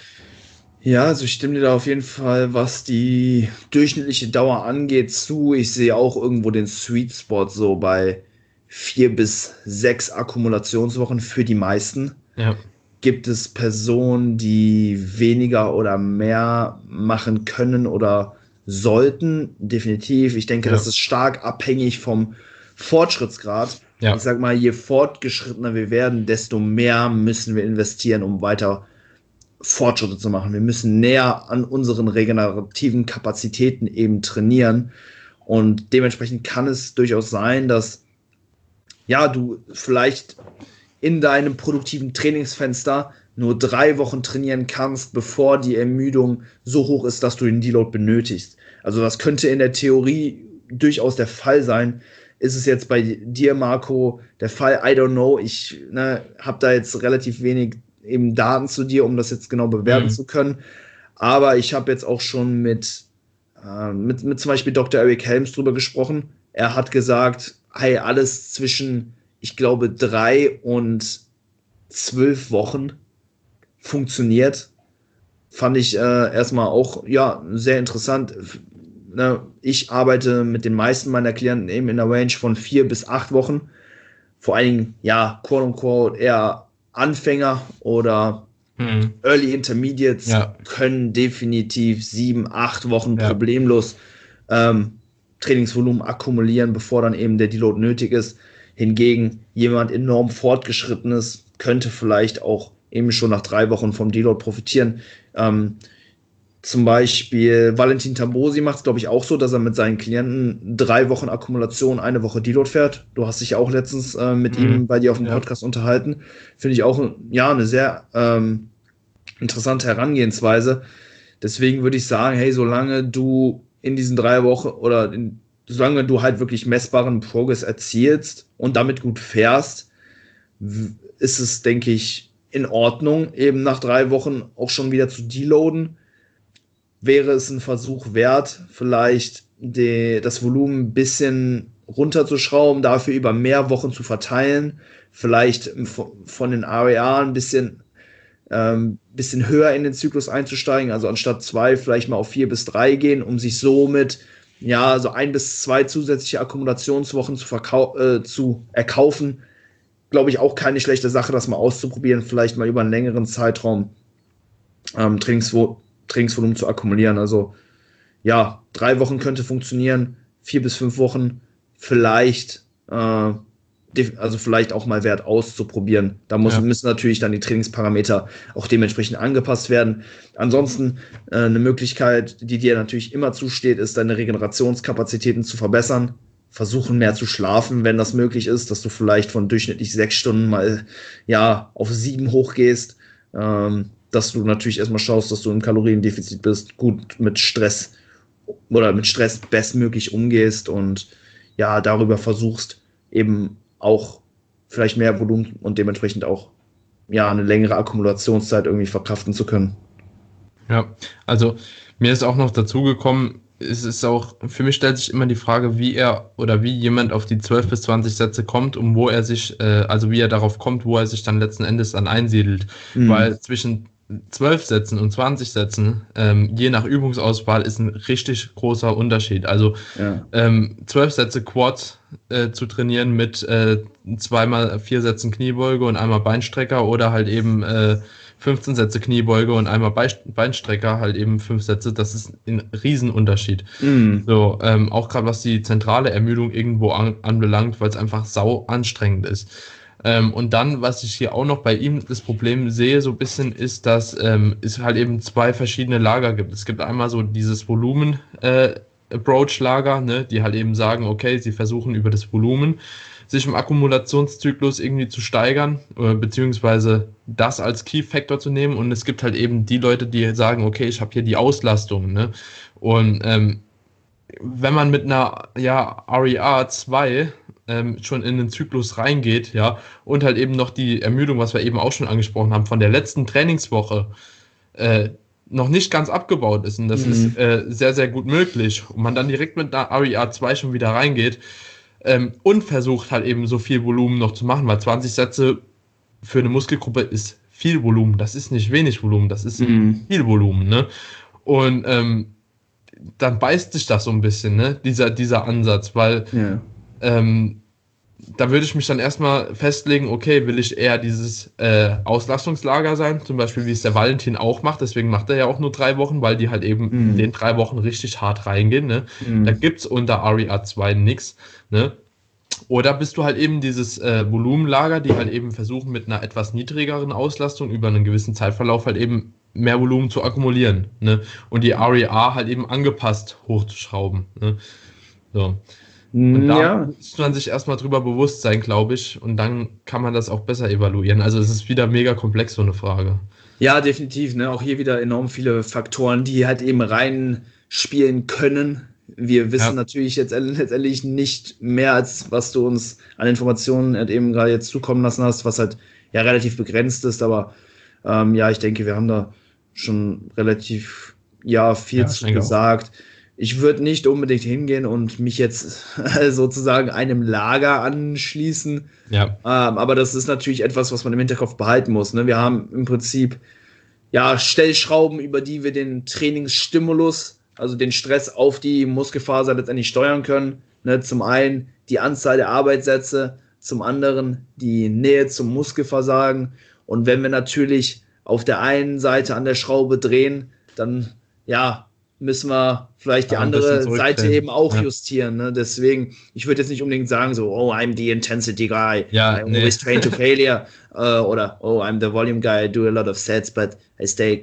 Ja, also ich stimme dir da auf jeden Fall, was die durchschnittliche Dauer angeht, zu. Ich sehe auch irgendwo den Sweet Spot so bei vier bis sechs Akkumulationswochen für die meisten. Ja. Gibt es Personen, die weniger oder mehr machen können oder sollten? Definitiv. Ich denke, ja. das ist stark abhängig vom Fortschrittsgrad. Ja. Ich sag mal, je fortgeschrittener wir werden, desto mehr müssen wir investieren, um weiter Fortschritte zu machen. Wir müssen näher an unseren regenerativen Kapazitäten eben trainieren. Und dementsprechend kann es durchaus sein, dass ja, du vielleicht in deinem produktiven Trainingsfenster nur drei Wochen trainieren kannst, bevor die Ermüdung so hoch ist, dass du den Deload benötigst. Also das könnte in der Theorie durchaus der Fall sein. Ist es jetzt bei dir, Marco, der Fall? I don't know. Ich ne, habe da jetzt relativ wenig eben Daten zu dir, um das jetzt genau bewerten mhm. zu können. Aber ich habe jetzt auch schon mit, äh, mit, mit zum Beispiel Doktor Eric Helms drüber gesprochen. Er hat gesagt, hey, alles zwischen, ich glaube, drei und zwölf Wochen funktioniert. Fand ich äh, erstmal auch, ja, sehr interessant. Ne, ich arbeite mit den meisten meiner Klienten eben in der Range von vier bis acht Wochen. Vor allen Dingen, ja, quote unquote, eher Anfänger oder hm. Early Intermediates ja. können definitiv sieben, acht Wochen ja. problemlos ähm, Trainingsvolumen akkumulieren, bevor dann eben der Deload nötig ist. Hingegen jemand enorm fortgeschrittenes könnte vielleicht auch eben schon nach drei Wochen vom Deload profitieren. Ähm, zum Beispiel Valentin Tambosi macht es, glaube ich, auch so, dass er mit seinen Klienten drei Wochen Akkumulation, eine Woche Deload fährt. Du hast dich ja auch letztens äh, mit mhm. ihm bei dir auf dem ja. Podcast unterhalten. Finde ich auch ja, eine sehr ähm, interessante Herangehensweise. Deswegen würde ich sagen, hey, solange du in diesen drei Wochen oder in, solange du halt wirklich messbaren Progress erzielst und damit gut fährst, ist es, denke ich, in Ordnung, eben nach drei Wochen auch schon wieder zu deloaden. Wäre es ein Versuch wert, vielleicht die, das Volumen ein bisschen runterzuschrauben, dafür über mehr Wochen zu verteilen, vielleicht von den A R A ein bisschen, ähm, bisschen höher in den Zyklus einzusteigen, also anstatt zwei vielleicht mal auf vier bis drei gehen, um sich somit ja so ein bis zwei zusätzliche Akkumulationswochen zu, verkau- äh, zu erkaufen. Glaube ich auch keine schlechte Sache, das mal auszuprobieren, vielleicht mal über einen längeren Zeitraum ähm, Trainingsvo- Trainingsvolumen zu akkumulieren. Also ja, drei Wochen könnte funktionieren, vier bis fünf Wochen vielleicht äh, also vielleicht auch mal wert auszuprobieren. Da muss, ja. müssen natürlich dann die Trainingsparameter auch dementsprechend angepasst werden. Ansonsten äh, eine Möglichkeit, die dir natürlich immer zusteht, ist, deine Regenerationskapazitäten zu verbessern. Versuchen mehr zu schlafen, wenn das möglich ist, dass du vielleicht von durchschnittlich sechs Stunden mal ja auf sieben hochgehst. Ähm, dass du natürlich erstmal schaust, dass du im Kaloriendefizit bist, gut mit Stress oder mit Stress bestmöglich umgehst und ja, darüber versuchst, eben auch vielleicht mehr Volumen und dementsprechend auch ja eine längere Akkumulationszeit irgendwie verkraften zu können. Ja, also mir ist auch noch dazu gekommen, es ist auch, für mich stellt sich immer die Frage, wie er oder wie jemand auf die zwölf bis zwanzig Sätze kommt und wo er sich, äh, also wie er darauf kommt, wo er sich dann letzten Endes dann einsiedelt. Mhm. Weil zwischen zwölf Sätzen und zwanzig Sätzen, ähm, je nach Übungsauswahl, ist ein richtig großer Unterschied. Also ja. ähm, zwölf Sätze Quads äh, zu trainieren mit äh, zweimal vier Sätzen Kniebeuge und einmal Beinstrecker oder halt eben äh, fünfzehn Sätze Kniebeuge und einmal Beinstrecker, halt eben fünf Sätze, das ist ein Riesenunterschied. Mm. So, ähm, auch gerade was die zentrale Ermüdung irgendwo an, anbelangt, weil es einfach sau anstrengend ist. Ähm, und dann, was ich hier auch noch bei ihm das Problem sehe, so ein bisschen, ist, dass ähm, es halt eben zwei verschiedene Lager gibt. Es gibt einmal so dieses Volumen äh, Approach-Lager, ne, die halt eben sagen, okay, sie versuchen über das Volumen sich im Akkumulationszyklus irgendwie zu steigern, äh, beziehungsweise das als Key-Factor zu nehmen. Und es gibt halt eben die Leute, die sagen, okay, ich habe hier die Auslastung, ne? Und ähm, wenn man mit einer ja, R E R zwei ähm, schon in den Zyklus reingeht, ja, und halt eben noch die Ermüdung, was wir eben auch schon angesprochen haben, von der letzten Trainingswoche äh, noch nicht ganz abgebaut ist, und das mhm. ist äh, sehr, sehr gut möglich, und man dann direkt mit einer R E R zwei schon wieder reingeht, Ähm, und versucht halt eben so viel Volumen noch zu machen, weil zwanzig Sätze für eine Muskelgruppe ist viel Volumen, das ist nicht wenig Volumen, das ist mm. viel Volumen, ne? Und ähm, dann beißt sich das so ein bisschen, ne? Dieser, dieser Ansatz, weil yeah. ähm, da würde ich mich dann erstmal festlegen, okay, will ich eher dieses äh, Auslastungslager sein, zum Beispiel wie es der Valentin auch macht, deswegen macht er ja auch nur drei Wochen, weil die halt eben mm. in den drei Wochen richtig hart reingehen, ne? Mm. Da gibt's unter R E R zwei nichts, ne? Oder bist du halt eben dieses äh, Volumenlager, die halt eben versuchen, mit einer etwas niedrigeren Auslastung über einen gewissen Zeitverlauf halt eben mehr Volumen zu akkumulieren, ne? Und die R E R halt eben angepasst hochzuschrauben, ne? So. Und da ja. muss man sich erstmal drüber bewusst sein, glaube ich, und dann kann man das auch besser evaluieren. Also es ist wieder mega komplex, so eine Frage. Ja, definitiv, ne? Auch hier wieder enorm viele Faktoren, die halt eben reinspielen können. Wir wissen ja. natürlich jetzt letztendlich nicht mehr, als was du uns an Informationen halt eben gerade jetzt zukommen lassen hast, was halt ja relativ begrenzt ist, aber ähm, ja, ich denke, wir haben da schon relativ ja viel ja, zu gesagt. Auch. Ich würde nicht unbedingt hingehen und mich jetzt sozusagen einem Lager anschließen, ja. ähm, aber das ist natürlich etwas, was man im Hinterkopf behalten muss, ne? Wir haben im Prinzip ja Stellschrauben, über die wir den Trainingsstimulus, also den Stress auf die Muskelfaser letztendlich steuern können. Ne, zum einen die Anzahl der Arbeitssätze, zum anderen die Nähe zum Muskelversagen. Und wenn wir natürlich auf der einen Seite an der Schraube drehen, dann ja, müssen wir vielleicht die ja, andere Seite eben auch ja. justieren. Ne? Deswegen, ich würde jetzt nicht unbedingt sagen, so, oh, I'm the intensity guy, ja, I nee. always train to failure, uh, oder oh, I'm the volume guy, I do a lot of sets, but I stay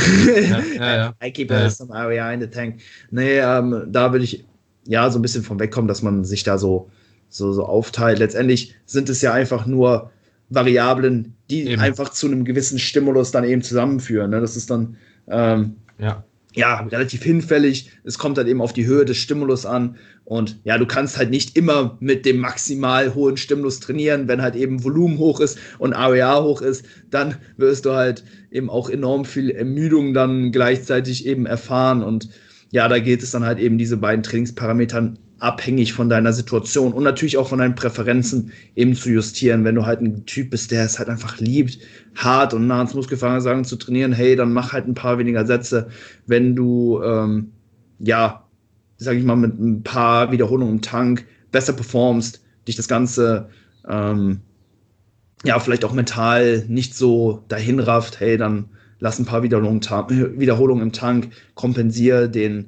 ja, ja, ja. I keep ja. some R E R in the tank. Nee, ähm, da will ich ja so ein bisschen von wegkommen, dass man sich da so, so, so aufteilt. Letztendlich sind es ja einfach nur Variablen, die eben. einfach zu einem gewissen Stimulus dann eben zusammenführen. Ne? Das ist dann ähm, ja. ja relativ hinfällig. Es kommt halt eben auf die Höhe des Stimulus an. Und ja, du kannst halt nicht immer mit dem maximal hohen Stimulus trainieren. Wenn halt eben Volumen hoch ist und R E R hoch ist, dann wirst du halt eben auch enorm viel Ermüdung dann gleichzeitig eben erfahren. Und ja, da geht es dann halt eben diese beiden Trainingsparametern abhängig von deiner Situation und natürlich auch von deinen Präferenzen eben zu justieren. Wenn du halt ein Typ bist, der es halt einfach liebt, hart und nah ans Muskelversagen zu trainieren, hey, dann mach halt ein paar weniger Sätze. Wenn du, ähm, ja, sag ich mal, mit ein paar Wiederholungen im Tank besser performst, dich das Ganze, ähm, ja, vielleicht auch mental nicht so dahin rafft, hey, dann lass ein paar Wiederholungen, Wiederholungen im Tank, kompensier den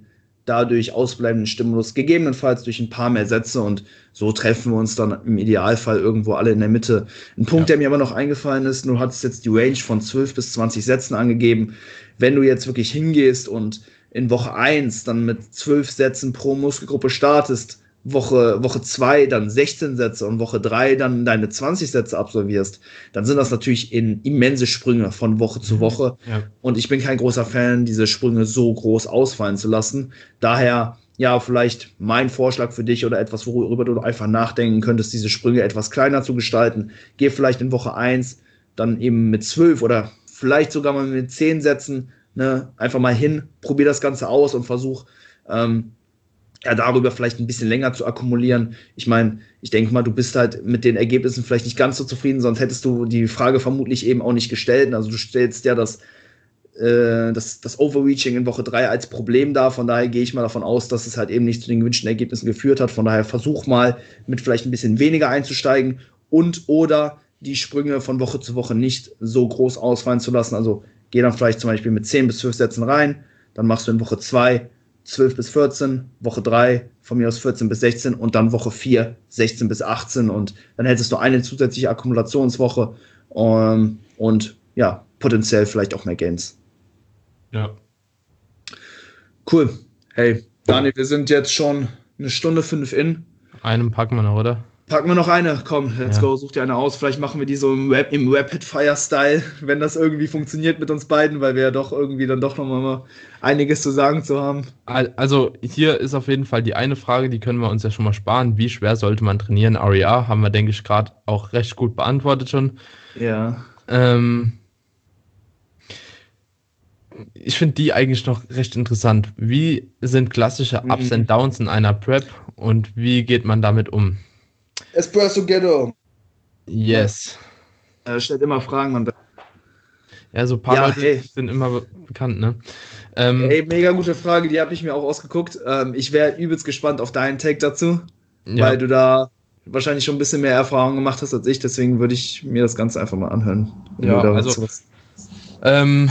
dadurch ausbleibenden Stimulus, gegebenenfalls durch ein paar mehr Sätze und so treffen wir uns dann im Idealfall irgendwo alle in der Mitte. Ein Punkt, ja. der mir aber noch eingefallen ist, du hattest jetzt die Range von zwölf bis zwanzig Sätzen angegeben. Wenn du jetzt wirklich hingehst und in Woche eins dann mit zwölf Sätzen pro Muskelgruppe startest, Woche, Woche zwei dann sechzehn Sätze und Woche drei dann deine zwanzig Sätze absolvierst, dann sind das natürlich in immense Sprünge von Woche zu Woche. Ja. Und ich bin kein großer Fan, diese Sprünge so groß ausfallen zu lassen. Daher, ja, vielleicht mein Vorschlag für dich oder etwas, worüber du einfach nachdenken könntest, diese Sprünge etwas kleiner zu gestalten. Geh vielleicht in Woche eins dann eben mit zwölf oder vielleicht sogar mal mit zehn Sätzen, ne, einfach mal hin, probier das Ganze aus und versuch, ähm, ja, darüber vielleicht ein bisschen länger zu akkumulieren. Ich meine, ich denke mal, du bist halt mit den Ergebnissen vielleicht nicht ganz so zufrieden, sonst hättest du die Frage vermutlich eben auch nicht gestellt. Also du stellst ja das, äh, das, das Overreaching in Woche drei als Problem dar. Von daher gehe ich mal davon aus, dass es halt eben nicht zu den gewünschten Ergebnissen geführt hat. Von daher versuch mal, mit vielleicht ein bisschen weniger einzusteigen und oder die Sprünge von Woche zu Woche nicht so groß ausfallen zu lassen. Also geh dann vielleicht zum Beispiel mit zehn bis zwölf Sätzen rein, dann machst du in Woche zwei zwölf bis vierzehn, Woche drei von mir aus vierzehn bis sechzehn und dann Woche vier sechzehn bis achtzehn und dann hättest du eine zusätzliche Akkumulationswoche um, und ja, potenziell vielleicht auch mehr Gains. Ja. Cool. Hey, Daniel, wir sind jetzt schon eine Stunde fünf in. Einen packen wir noch, oder? Packen wir noch eine, komm, let's ja. go, such dir eine aus. Vielleicht machen wir die so im, Rap, im Rapid-Fire-Style, wenn das irgendwie funktioniert mit uns beiden, weil wir ja doch irgendwie dann doch nochmal mal einiges zu sagen zu haben. Also hier ist auf jeden Fall die eine Frage, die können wir uns ja schon mal sparen. Wie schwer sollte man trainieren? R E R haben wir, denke ich, gerade auch recht gut beantwortet schon. Ja. Ähm, ich finde die eigentlich noch recht interessant. Wie sind klassische Ups mhm. and Downs in einer Prep und wie geht man damit um? Espresso Ghetto. Yes. Er stellt immer Fragen, man. Ja, so ein paar ja, Leute hey. sind immer bekannt, ne? Ähm, hey, mega gute Frage, die habe ich mir auch ausgeguckt. Ähm, ich wäre übelst gespannt auf deinen Take dazu, ja. weil du da wahrscheinlich schon ein bisschen mehr Erfahrung gemacht hast als ich, deswegen würde ich mir das Ganze einfach mal anhören. Ja, also ähm,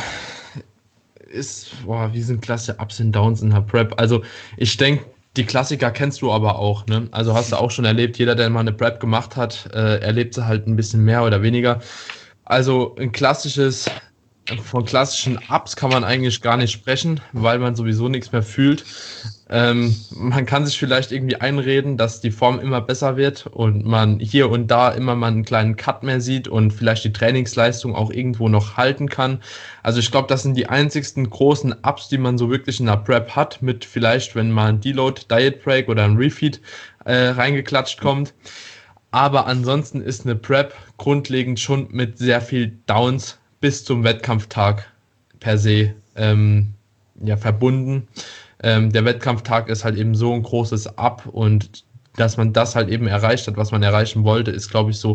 ist, boah, wie sind klassische Ups und Downs in der Prep? Also ich denke, die Klassiker kennst du aber auch, ne? Also hast du auch schon erlebt, jeder, der mal eine Prep gemacht hat, äh, erlebt sie halt ein bisschen mehr oder weniger. Also ein klassisches, von klassischen Ups kann man eigentlich gar nicht sprechen, weil man sowieso nichts mehr fühlt. Ähm, man kann sich vielleicht irgendwie einreden, dass die Form immer besser wird und man hier und da immer mal einen kleinen Cut mehr sieht und vielleicht die Trainingsleistung auch irgendwo noch halten kann. Also ich glaube, das sind die einzigsten großen Ups, die man so wirklich in der Prep hat, mit vielleicht, wenn mal ein Deload, Diet Break oder ein Refeed äh, reingeklatscht kommt. Aber ansonsten ist eine Prep grundlegend schon mit sehr viel Downs bis zum Wettkampftag per se ähm, ja, verbunden. Ähm, der Wettkampftag ist halt eben so ein großes Up und dass man das halt eben erreicht hat, was man erreichen wollte, ist, glaube ich, so,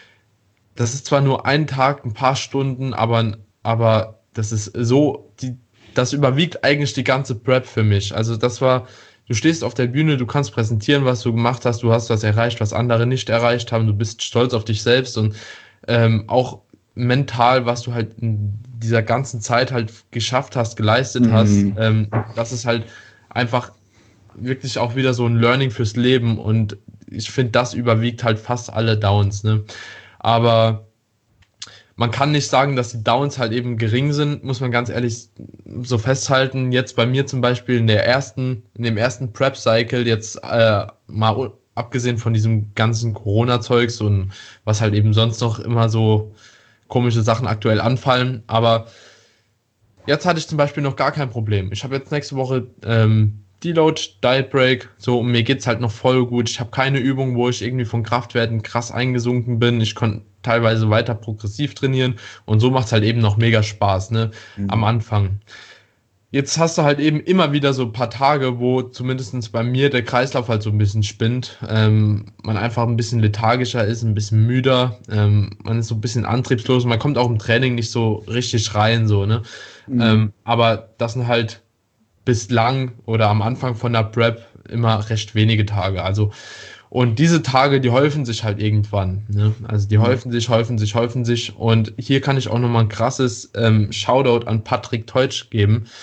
das ist zwar nur ein Tag, ein paar Stunden, aber, aber das ist so, die, das überwiegt eigentlich die ganze Prep für mich. Also das war, du stehst auf der Bühne, du kannst präsentieren, was du gemacht hast, du hast was erreicht, was andere nicht erreicht haben, du bist stolz auf dich selbst und ähm, auch mental, was du halt in dieser ganzen Zeit halt geschafft hast, geleistet mhm. hast, ähm, das ist halt einfach wirklich auch wieder so ein Learning fürs Leben und ich finde, das überwiegt halt fast alle Downs, ne? Aber man kann nicht sagen, dass die Downs halt eben gering sind, muss man ganz ehrlich so festhalten. Jetzt bei mir zum Beispiel in der ersten, in dem ersten Prep-Cycle, jetzt äh, mal abgesehen von diesem ganzen Corona-Zeugs und was halt eben sonst noch immer so komische Sachen aktuell anfallen, aber jetzt hatte ich zum Beispiel noch gar kein Problem. Ich habe jetzt nächste Woche ähm, Deload, Diet Break, so, und mir geht's halt noch voll gut. Ich habe keine Übung, wo ich irgendwie von Kraftwerten krass eingesunken bin. Ich konnte teilweise weiter progressiv trainieren und so macht's halt eben noch mega Spaß, ne, mhm. am Anfang. Jetzt hast du halt eben immer wieder so ein paar Tage, wo zumindest bei mir der Kreislauf halt so ein bisschen spinnt. Ähm, man einfach ein bisschen lethargischer ist, ein bisschen müder. Ähm, man ist so ein bisschen antriebslos. Man kommt auch im Training nicht so richtig rein, so, ne? Mhm. Ähm, aber das sind halt bislang oder am Anfang von der Prep immer recht wenige Tage. Also, und diese Tage, die häufen sich halt irgendwann, ne? Also die mhm. häufen sich, häufen sich, häufen sich. Und hier kann ich auch nochmal ein krasses ähm, Shoutout an Patrick Teutsch geben.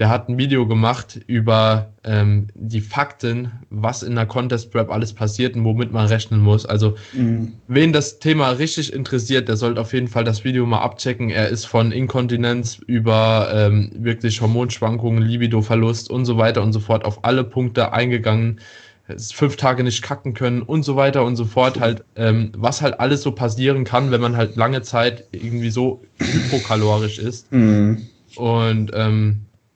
der hat ein Video gemacht über ähm, die Fakten, was in der Contest Prep alles passiert und womit man rechnen muss. Also mhm. wen das Thema richtig interessiert, der sollte auf jeden Fall das Video mal abchecken. Er ist von Inkontinenz über ähm, wirklich Hormonschwankungen, Libidoverlust und so weiter und so fort auf alle Punkte eingegangen. Fünf Tage nicht kacken können und so weiter und so fort, halt, ähm, was halt alles so passieren kann, wenn man halt lange Zeit irgendwie so hypokalorisch ist. Mhm. Und ähm,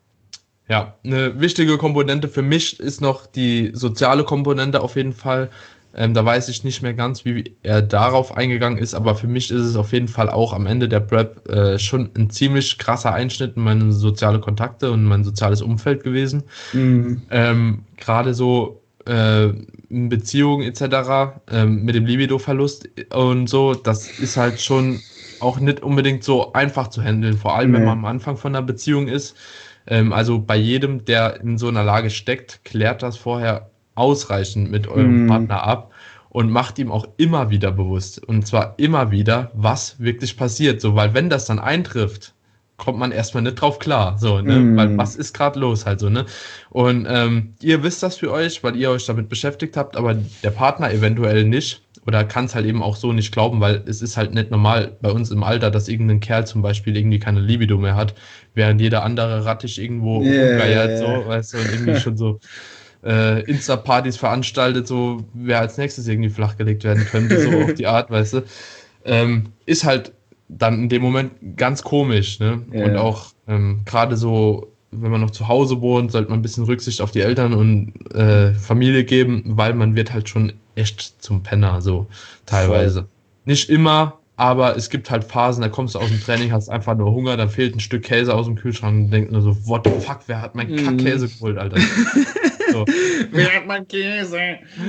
ja, eine wichtige Komponente für mich ist noch die soziale Komponente auf jeden Fall. Ähm, da weiß ich nicht mehr ganz, wie er darauf eingegangen ist, aber für mich ist es auf jeden Fall auch am Ende der Prep äh, schon ein ziemlich krasser Einschnitt in meine soziale Kontakte und mein soziales Umfeld gewesen. Mhm. Ähm, gerade so äh, in Beziehungen et cetera ähm, mit dem Libido-Verlust und so, das ist halt schon auch nicht unbedingt so einfach zu handeln, vor allem nee. wenn man am Anfang von einer Beziehung ist. Ähm, also bei jedem, der in so einer Lage steckt, klärt das vorher ausreichend mit eurem mm. Partner ab und macht ihm auch immer wieder bewusst, und zwar immer wieder, was wirklich passiert, so, weil wenn das dann eintrifft, kommt man erstmal nicht drauf klar, so, ne, mm. weil was ist gerade los halt so, ne, und ähm, ihr wisst das für euch, weil ihr euch damit beschäftigt habt, aber der Partner eventuell nicht oder kann es halt eben auch so nicht glauben, weil es ist halt nicht normal bei uns im Alter, dass irgendein Kerl zum Beispiel irgendwie keine Libido mehr hat, während jeder andere rattig irgendwo yeah, rumgeiert, yeah. so, weißt du, und irgendwie schon so äh, Insta-Partys veranstaltet, so wer als nächstes irgendwie flachgelegt werden könnte, so auf die Art, weißt du, ähm, ist halt dann in dem Moment ganz komisch, ne? Yeah. Und auch ähm, gerade so, wenn man noch zu Hause wohnt, sollte man ein bisschen Rücksicht auf die Eltern und äh, Familie geben, weil man wird halt schon echt zum Penner, so teilweise. Voll. Nicht immer, aber es gibt halt Phasen, da kommst du aus dem Training, hast einfach nur Hunger, dann fehlt ein Stück Käse aus dem Kühlschrank und denkst nur so, what the fuck, wer hat mein Kackkäse geholt, Alter? So. Wer hat mein Käse?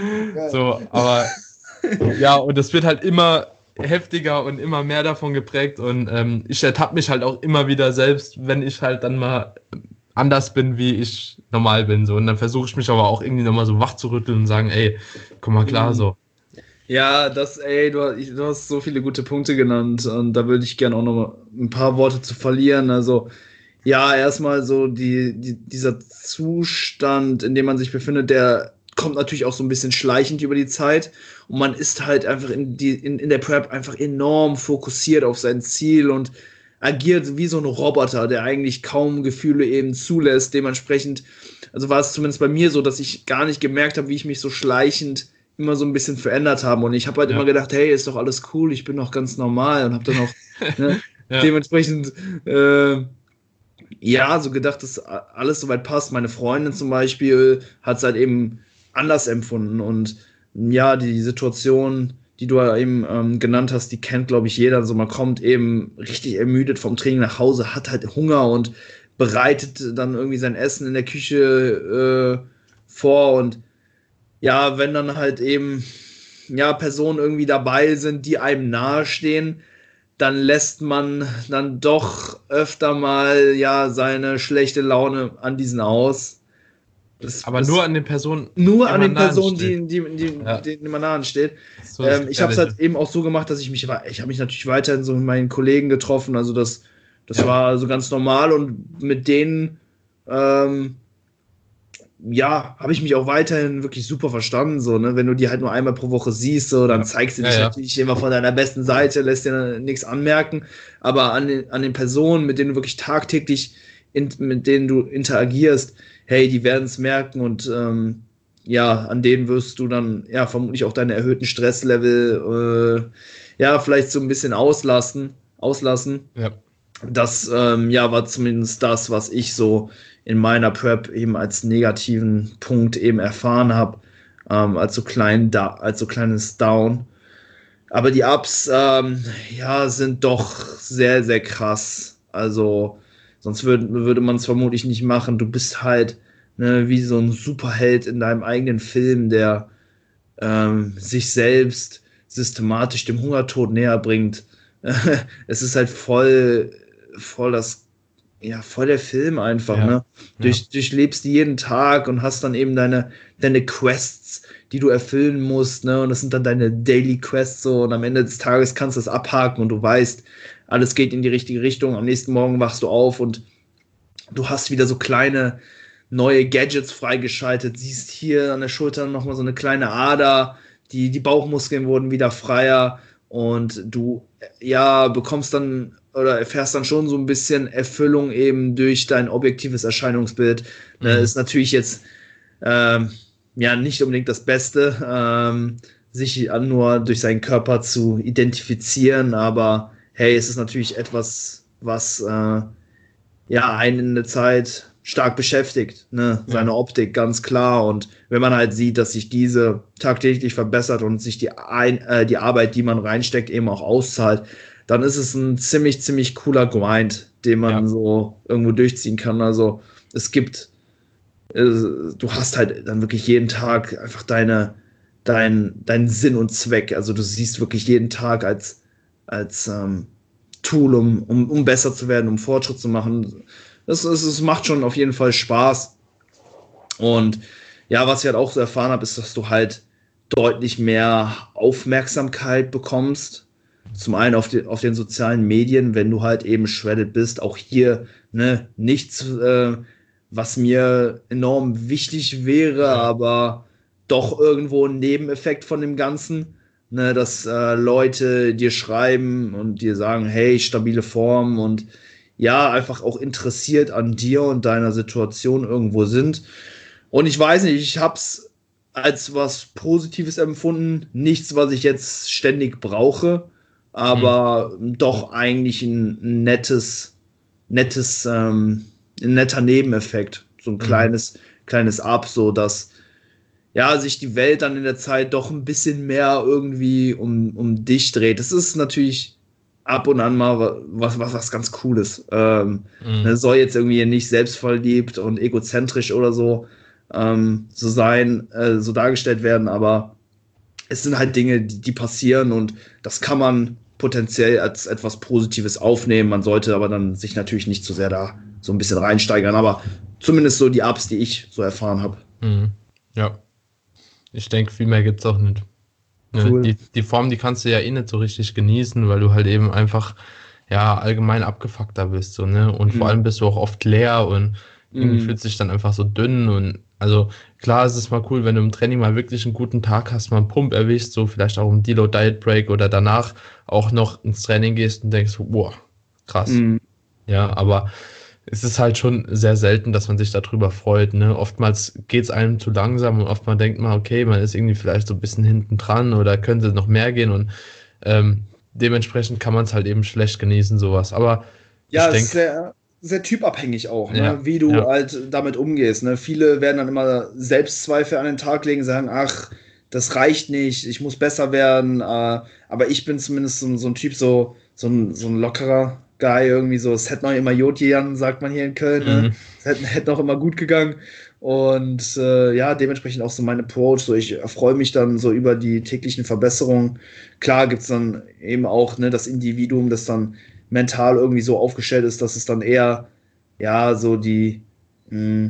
So, aber ja, und es wird halt immer heftiger und immer mehr davon geprägt und ähm, ich ertappe mich halt auch immer wieder selbst, wenn ich halt dann mal anders bin, wie ich normal bin, so, und dann versuche ich mich aber auch irgendwie nochmal so wach zu rütteln und sagen, ey, komm mal klar, so. Ja, das, ey, du, du hast so viele gute Punkte genannt und da würde ich gerne auch noch ein paar Worte zu verlieren, also ja, erstmal so die, die, dieser Zustand, in dem man sich befindet, der kommt natürlich auch so ein bisschen schleichend über die Zeit und man ist halt einfach in, die, in, in der Prep einfach enorm fokussiert auf sein Ziel und agiert wie so ein Roboter, der eigentlich kaum Gefühle eben zulässt. Dementsprechend, also war es zumindest bei mir so, dass ich gar nicht gemerkt habe, wie ich mich so schleichend immer so ein bisschen verändert habe und ich habe halt ja. immer gedacht, hey, ist doch alles cool, ich bin doch ganz normal und habe dann auch ne, ja. dementsprechend äh, ja, so gedacht, dass alles soweit passt. Meine Freundin zum Beispiel hat es halt eben anders empfunden und ja, die Situation, die du eben ähm, genannt hast, die kennt, glaube ich, jeder. So, man kommt eben richtig ermüdet vom Training nach Hause, hat halt Hunger und bereitet dann irgendwie sein Essen in der Küche äh, vor und ja, wenn dann halt eben ja, Personen irgendwie dabei sind, die einem nahestehen, dann lässt man dann doch öfter mal ja seine schlechte Laune an diesen aus. Das, aber das nur an den Personen, nur an den Personen, die, die, die, ja. die, die man nahe steht. So, ähm, ich habe es halt eben auch so gemacht, dass ich mich, ich habe mich natürlich weiterhin so mit meinen Kollegen getroffen, also das, das ja. war so ganz normal und mit denen, ähm, ja, habe ich mich auch weiterhin wirklich super verstanden, so, ne, wenn du die halt nur einmal pro Woche siehst, so, dann ja. zeigst du dich ja, ja. natürlich immer von deiner besten Seite, lässt dir nichts anmerken, aber an den, an den Personen, mit denen du wirklich tagtäglich, in, mit denen du interagierst, hey, die werden es merken und ähm, ja, an denen wirst du dann ja vermutlich auch deine erhöhten Stresslevel äh, ja, vielleicht so ein bisschen auslassen, auslassen. Ja. Das ähm, ja, war zumindest das, was ich so in meiner Prep eben als negativen Punkt eben erfahren habe, ähm, als so klein da, als so kleines Down. Aber die Ups, ähm, ja, sind doch sehr, sehr krass. Also, sonst würd, würde man es vermutlich nicht machen. Du bist halt ne, wie so ein Superheld in deinem eigenen Film, der ähm, sich selbst systematisch dem Hungertod näher bringt. Es ist halt voll, voll das ja, voll der Film einfach, ja. ne? Durch, ja. Durchlebst jeden Tag und hast dann eben deine, deine Quests, die du erfüllen musst, ne? Und das sind dann deine Daily Quests so und am Ende des Tages kannst du das abhaken und du weißt, alles geht in die richtige Richtung. Am nächsten Morgen wachst du auf und Du hast wieder so kleine neue Gadgets freigeschaltet, siehst hier an der Schulter nochmal so eine kleine Ader, die, die Bauchmuskeln wurden wieder freier und du, ja, bekommst dann oder erfährst dann schon so ein bisschen Erfüllung eben durch dein objektives Erscheinungsbild. Ne, Mhm. ist natürlich jetzt ähm, ja nicht unbedingt das Beste, ähm, sich nur durch seinen Körper zu identifizieren, aber hey, es ist natürlich etwas, was äh, ja, einen in der Zeit stark beschäftigt, ne? Ja, Seine Optik, ganz klar. Und wenn man halt sieht, dass sich diese tagtäglich verbessert und sich die, ein, äh, die Arbeit, die man reinsteckt, eben auch auszahlt, dann ist es ein ziemlich, ziemlich cooler Grind, den man ja, so irgendwo durchziehen kann. Also es gibt, äh, du hast halt dann wirklich jeden Tag einfach deine, dein, deinen Sinn und Zweck. Also du siehst wirklich jeden Tag als, als ähm, Tool, um, um, um besser zu werden, um Fortschritt zu machen. Es, es, es macht schon auf jeden Fall Spaß. Und ja, was ich halt auch so erfahren habe, ist, dass du halt deutlich mehr Aufmerksamkeit bekommst. Zum einen auf, die, auf den sozialen Medien, wenn du halt eben shredded bist. Auch hier, ne, nichts, äh, was mir enorm wichtig wäre, ja, aber doch irgendwo ein Nebeneffekt von dem Ganzen. Ne, dass äh, Leute dir schreiben und dir sagen, hey, stabile Form und ja, einfach auch interessiert an dir und deiner Situation irgendwo sind. Und ich weiß nicht, ich hab's als was Positives empfunden. Nichts, was ich jetzt ständig brauche, mhm. aber doch eigentlich ein nettes, nettes, ähm, ein netter Nebeneffekt. So ein Mhm. kleines, kleines Up, so dass ja, sich die Welt dann in der Zeit doch ein bisschen mehr irgendwie um, um dich dreht. Das ist natürlich ab und an mal was, was, was ganz Cooles. Ähm, ne, Mhm. soll jetzt irgendwie nicht selbstverliebt und egozentrisch oder so, ähm, so sein, äh, so dargestellt werden, aber es sind halt Dinge, die, die passieren und das kann man potenziell als etwas Positives aufnehmen. Man sollte aber dann sich natürlich nicht zu sehr da so ein bisschen reinsteigern, aber zumindest so die Ups, die ich so erfahren habe. Mhm. Ja, ich denke, viel mehr gibt's auch nicht. Ne, Cool. die, die Form, die kannst du ja eh nicht so richtig genießen, weil du halt eben einfach, ja, allgemein abgefuckter bist, so, ne? Und vor Mhm. allem bist du auch oft leer und irgendwie Mhm. fühlt sich dann einfach so dünn und also klar ist es mal cool, wenn du im Training mal wirklich einen guten Tag hast, mal einen Pump erwischst, so vielleicht auch im Deload Diet Break oder danach auch noch ins Training gehst und denkst, wow, krass. Mhm. Ja, aber es ist halt schon sehr selten, dass man sich darüber freut, ne? Oftmals geht's einem zu langsam und oftmals denkt man, okay, man ist irgendwie vielleicht so ein bisschen hinten dran oder könnte noch mehr gehen und ähm, dementsprechend kann man es halt eben schlecht genießen, sowas. Aber ich Ja, es ist denke, sehr, sehr typabhängig auch, ne? ja, Wie du ja, halt damit umgehst. Ne? Viele werden dann immer Selbstzweifel an den Tag legen, sagen, ach, das reicht nicht, ich muss besser werden. Äh, aber ich bin zumindest so, so ein Typ, so, so ein, so ein lockerer Guy, irgendwie so, es hätte noch immer Jodjan, sagt man hier in Köln, ne? mhm, Es hätte, hätte noch immer gut gegangen. Und äh, ja, dementsprechend auch so mein Approach. So, ich erfreue mich dann so über die täglichen Verbesserungen. Klar gibt es dann eben auch ne, das Individuum, das dann mental irgendwie so aufgestellt ist, dass es dann eher, ja, so die, mh,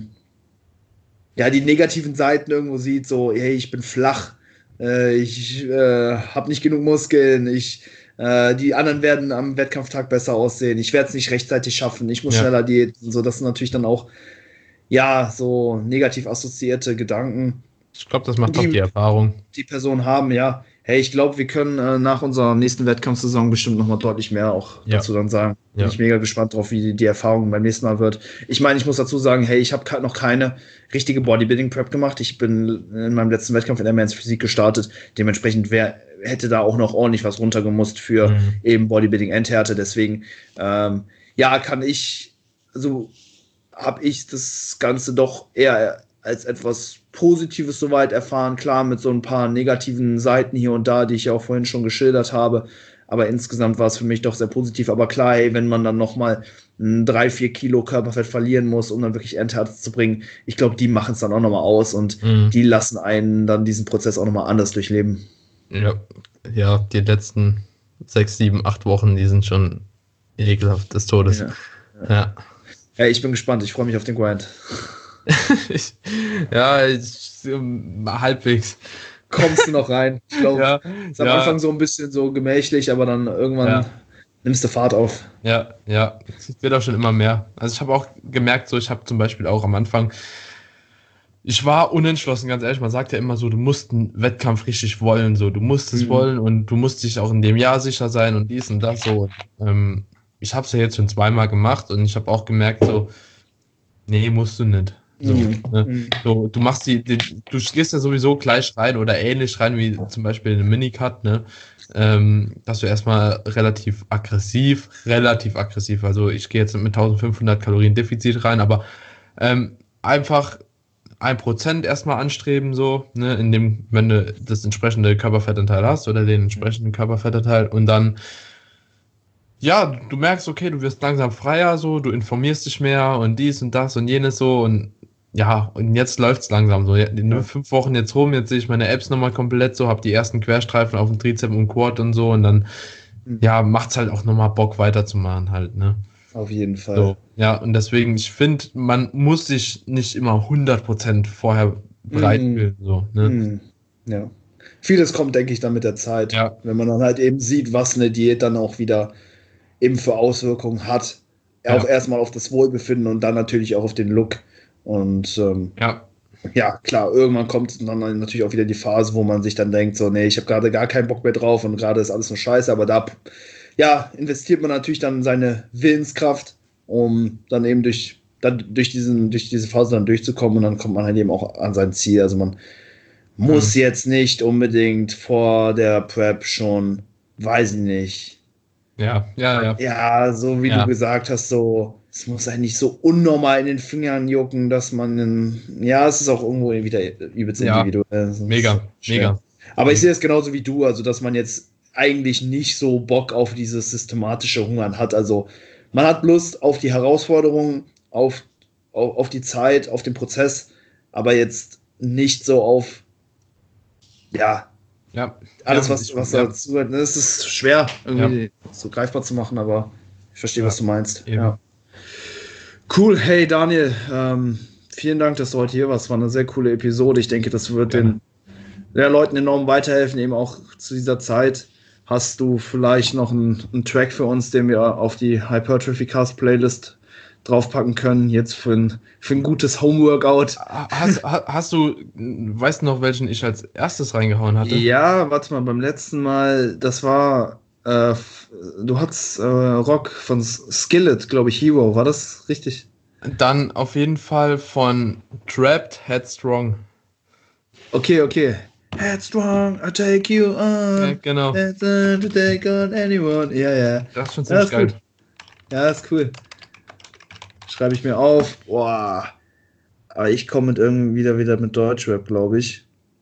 ja, die negativen Seiten irgendwo sieht, so, hey, ich bin flach, äh, ich äh, habe nicht genug Muskeln, ich, äh, die anderen werden am Wettkampftag besser aussehen, ich werde es nicht rechtzeitig schaffen, ich muss ja, schneller diäten, so, das sind natürlich dann auch, ja, so negativ assoziierte Gedanken, ich glaube, das macht auch die die Erfahrung. die Person haben, ja. Hey, ich glaube, wir können äh, nach unserer nächsten Wettkampfsaison bestimmt noch mal deutlich mehr auch Ja, dazu dann sagen. Bin ja, ich mega gespannt drauf, wie die, die Erfahrung beim nächsten Mal wird. Ich meine, ich muss dazu sagen, hey, ich habe noch keine richtige Bodybuilding-Prep gemacht. Ich bin in meinem letzten Wettkampf in der Men's Physik gestartet. Dementsprechend wär, hätte da auch noch ordentlich was runtergemusst für mhm, eben Bodybuilding-Endhärte. Deswegen, ähm, ja, kann ich, also habe ich das Ganze doch eher als etwas Positives soweit erfahren. Klar, mit so ein paar negativen Seiten hier und da, die ich ja auch vorhin schon geschildert habe. Aber insgesamt war es für mich doch sehr positiv. Aber klar, ey, wenn man dann nochmal drei, vier Kilo Körperfett verlieren muss, um dann wirklich Endhärte zu bringen, ich glaube, die machen es dann auch nochmal aus und mhm, die lassen einen dann diesen Prozess auch nochmal anders durchleben. ja, ja, die letzten sechs, sieben, acht Wochen, die sind schon ekelhaft des Todes. Ja. Ja. Ja. Hey, ich bin gespannt. Ich freue mich auf den Grind. Ich, ja, ich, ähm, halbwegs. Kommst du noch rein? Ich glaube, Ja, ist am ja, Anfang so ein bisschen so gemächlich, aber dann irgendwann ja. nimmst du Fahrt auf. Ja, ja, es wird auch schon immer mehr. Also ich habe auch gemerkt, so ich habe zum Beispiel auch am Anfang, ich war unentschlossen, ganz ehrlich, man sagt ja immer so, du musst einen Wettkampf richtig wollen, so, du musst es Mhm. wollen und du musst dich auch in dem Jahr sicher sein und dies und das so. Ähm, ich habe es ja jetzt schon zweimal gemacht und ich habe auch gemerkt, so, nee, musst du nicht. So, Mhm. ne? Mhm. So, du machst die, die, du gehst ja sowieso gleich rein oder ähnlich rein wie zum Beispiel in eine Minicut, ne? Ähm, dass du erstmal relativ aggressiv, relativ aggressiv, also ich gehe jetzt mit eintausendfünfhundert Kalorien Defizit rein, aber ähm, einfach ein Prozent erstmal anstreben, so, ne, in dem, wenn du das entsprechende Körperfettanteil hast oder den entsprechenden Körperfettanteil und dann ja, du merkst, okay, du wirst langsam freier, so, du informierst dich mehr und dies und das und jenes so und ja, und jetzt läuft's langsam so. Ja, nur Ja. fünf Wochen jetzt rum, jetzt sehe ich meine Apps nochmal komplett so, hab die ersten Querstreifen auf dem Trizep und Quad und so und dann, Mhm. ja, macht's halt auch nochmal Bock weiterzumachen halt, ne? Auf jeden Fall. So, ja, und deswegen, ich finde, man muss sich nicht immer hundert Prozent vorher bereit Mhm. fühlen, so, ne? Mhm. Ja. Vieles kommt, denke ich, dann mit der Zeit. Ja, Wenn man dann halt eben sieht, was eine Diät dann auch wieder eben für Auswirkungen hat. Auch ja, erstmal auf das Wohlbefinden und dann natürlich auch auf den Look. Und ähm, ja, ja, klar, irgendwann kommt dann natürlich auch wieder die Phase, wo man sich dann denkt, so, nee, ich habe gerade gar keinen Bock mehr drauf und gerade ist alles nur scheiße, aber da, ja, investiert man natürlich dann seine Willenskraft, um dann eben durch, dann durch, diesen, durch diese Phase dann durchzukommen und dann kommt man halt eben auch an sein Ziel. Also man muss mhm. jetzt nicht unbedingt vor der Prep schon, weiß ich nicht, Ja, ja, ja, ja, so wie du ja, gesagt hast, so, es muss eigentlich so unnormal in den Fingern jucken, dass man, in, ja, es ist auch irgendwo wieder übelst ja, individuell. Es ist mega, schwer. mega, Aber ich mega. sehe es genauso wie du, also dass man jetzt eigentlich nicht so Bock auf dieses systematische Hungern hat. Also man hat Lust auf die Herausforderungen, auf, auf, auf die Zeit, auf den Prozess, aber jetzt nicht so auf, ja, Ja, alles, ja, was, ich, was ja, dazu gehört. Es ist schwer, ja, irgendwie so greifbar zu machen, aber ich verstehe, was ja, du meinst. Ja. eben. Cool, hey Daniel, ähm, vielen Dank, dass du heute hier warst. War eine sehr coole Episode. Ich denke, das wird Gerne. den ja, Leuten enorm weiterhelfen, eben auch zu dieser Zeit. Hast du vielleicht noch einen, einen Track für uns, den wir auf die Hypertrophy Cast Playlist draufpacken können, jetzt für ein, für ein gutes Homeworkout? Hast, ha- hast du, weißt du noch, welchen ich als erstes reingehauen hatte? Ja, warte mal, beim letzten Mal, das war, äh, f- du hattest äh, Rock von S- Skillet, glaube ich, Hero, war das richtig? Dann auf jeden Fall von Trapped Headstrong. Okay, okay. Headstrong, I take you Ja, on. genau. That's time to take on anyone. Ja, ja. Das ist schon Ja, ziemlich ist gut. geil. Ja, ist cool. Schreibe ich mir auf. Boah. Aber ich komme mit irgendwie wieder, wieder mit Deutschrap, glaube ich.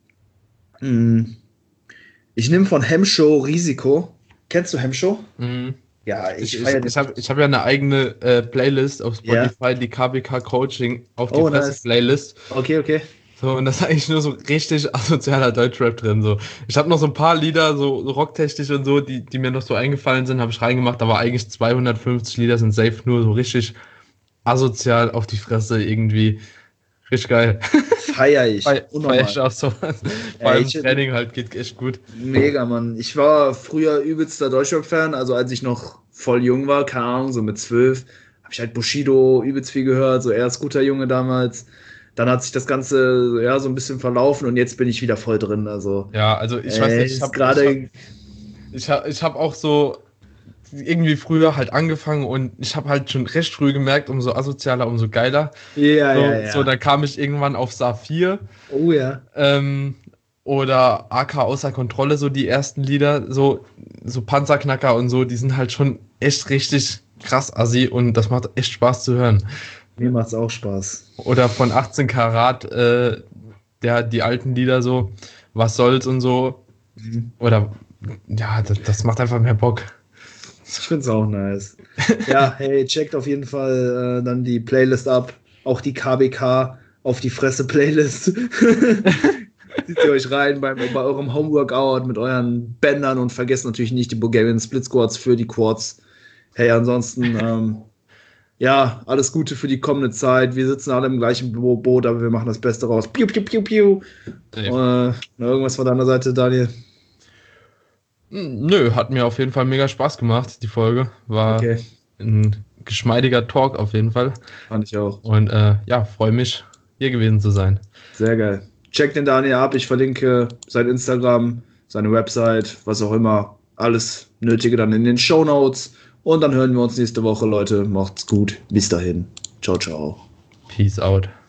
Hm. Ich nehme von Hemshow Risiko. Kennst du Hemshow? Mhm. Ja, Ich, ich ich, feiere den. ich habe ich hab ja eine eigene äh, Playlist auf Ja. Spotify, die K B K Coaching auf die Oh, Fresse nice. Playlist. Okay, okay. So, und das ist eigentlich nur so richtig asozialer Deutschrap drin. So. Ich habe noch so ein paar Lieder, so rocktechnisch und so, die, die mir noch so eingefallen sind, habe ich reingemacht, aber eigentlich zweihundertfünfzig Lieder sind safe nur so richtig asozial auf die Fresse irgendwie. Richtig geil. Feier ich. Feier feier Unnormal. ich auch so. Vor Ey, allem ich, Training halt geht echt gut. Mega, Mann. Ich war früher übelster Deutschrap-Fan, also als ich noch voll jung war, keine Ahnung, so mit zwölf, habe ich halt Bushido übelst viel gehört, so eher Scooter-Junge damals. Dann hat sich das Ganze ja so ein bisschen verlaufen und jetzt bin ich wieder voll drin. Also, Ja, also ich weiß ey, nicht, ich ist habe ich hab, gerade. ich hab, ich hab auch so irgendwie früher halt angefangen und ich habe halt schon recht früh gemerkt, umso asozialer, umso geiler. Ja, ja, So, so ja. da kam ich irgendwann auf Saphir Oh ja. ähm, oder A K außer Kontrolle, so die ersten Lieder, so, so Panzerknacker und so, die sind halt schon echt richtig krass assi und das macht echt Spaß zu hören. Mir macht's auch Spaß. Oder von achtzehn Karat, äh, der, die alten Lieder so, was soll's und so. Mhm. Oder ja, das, das macht einfach mehr Bock. Ich find's auch nice. Ja, hey, checkt auf jeden Fall äh, dann die Playlist ab. Auch die K B K auf die Fresse Playlist. Zieht ihr euch rein beim, bei eurem Homeworkout mit euren Bändern und vergesst natürlich nicht die Bulgarian Split Squats für die Quads. Hey, ansonsten, ähm, ja, alles Gute für die kommende Zeit. Wir sitzen alle im gleichen Bo Boot, aber wir machen das Beste raus. Piu, piu, piu, piu. Äh, noch irgendwas von deiner Seite, Daniel? Nö, hat mir auf jeden Fall mega Spaß gemacht, die Folge. War Okay, ein geschmeidiger Talk auf jeden Fall. fand ich auch. Und äh, ja, freue mich, hier gewesen zu sein. Sehr geil. Check den Daniel ab. Ich verlinke sein Instagram, seine Website, was auch immer. Alles Nötige dann in den Shownotes. Und dann hören wir uns nächste Woche, Leute. Macht's gut. Bis dahin. Ciao, ciao. Peace out.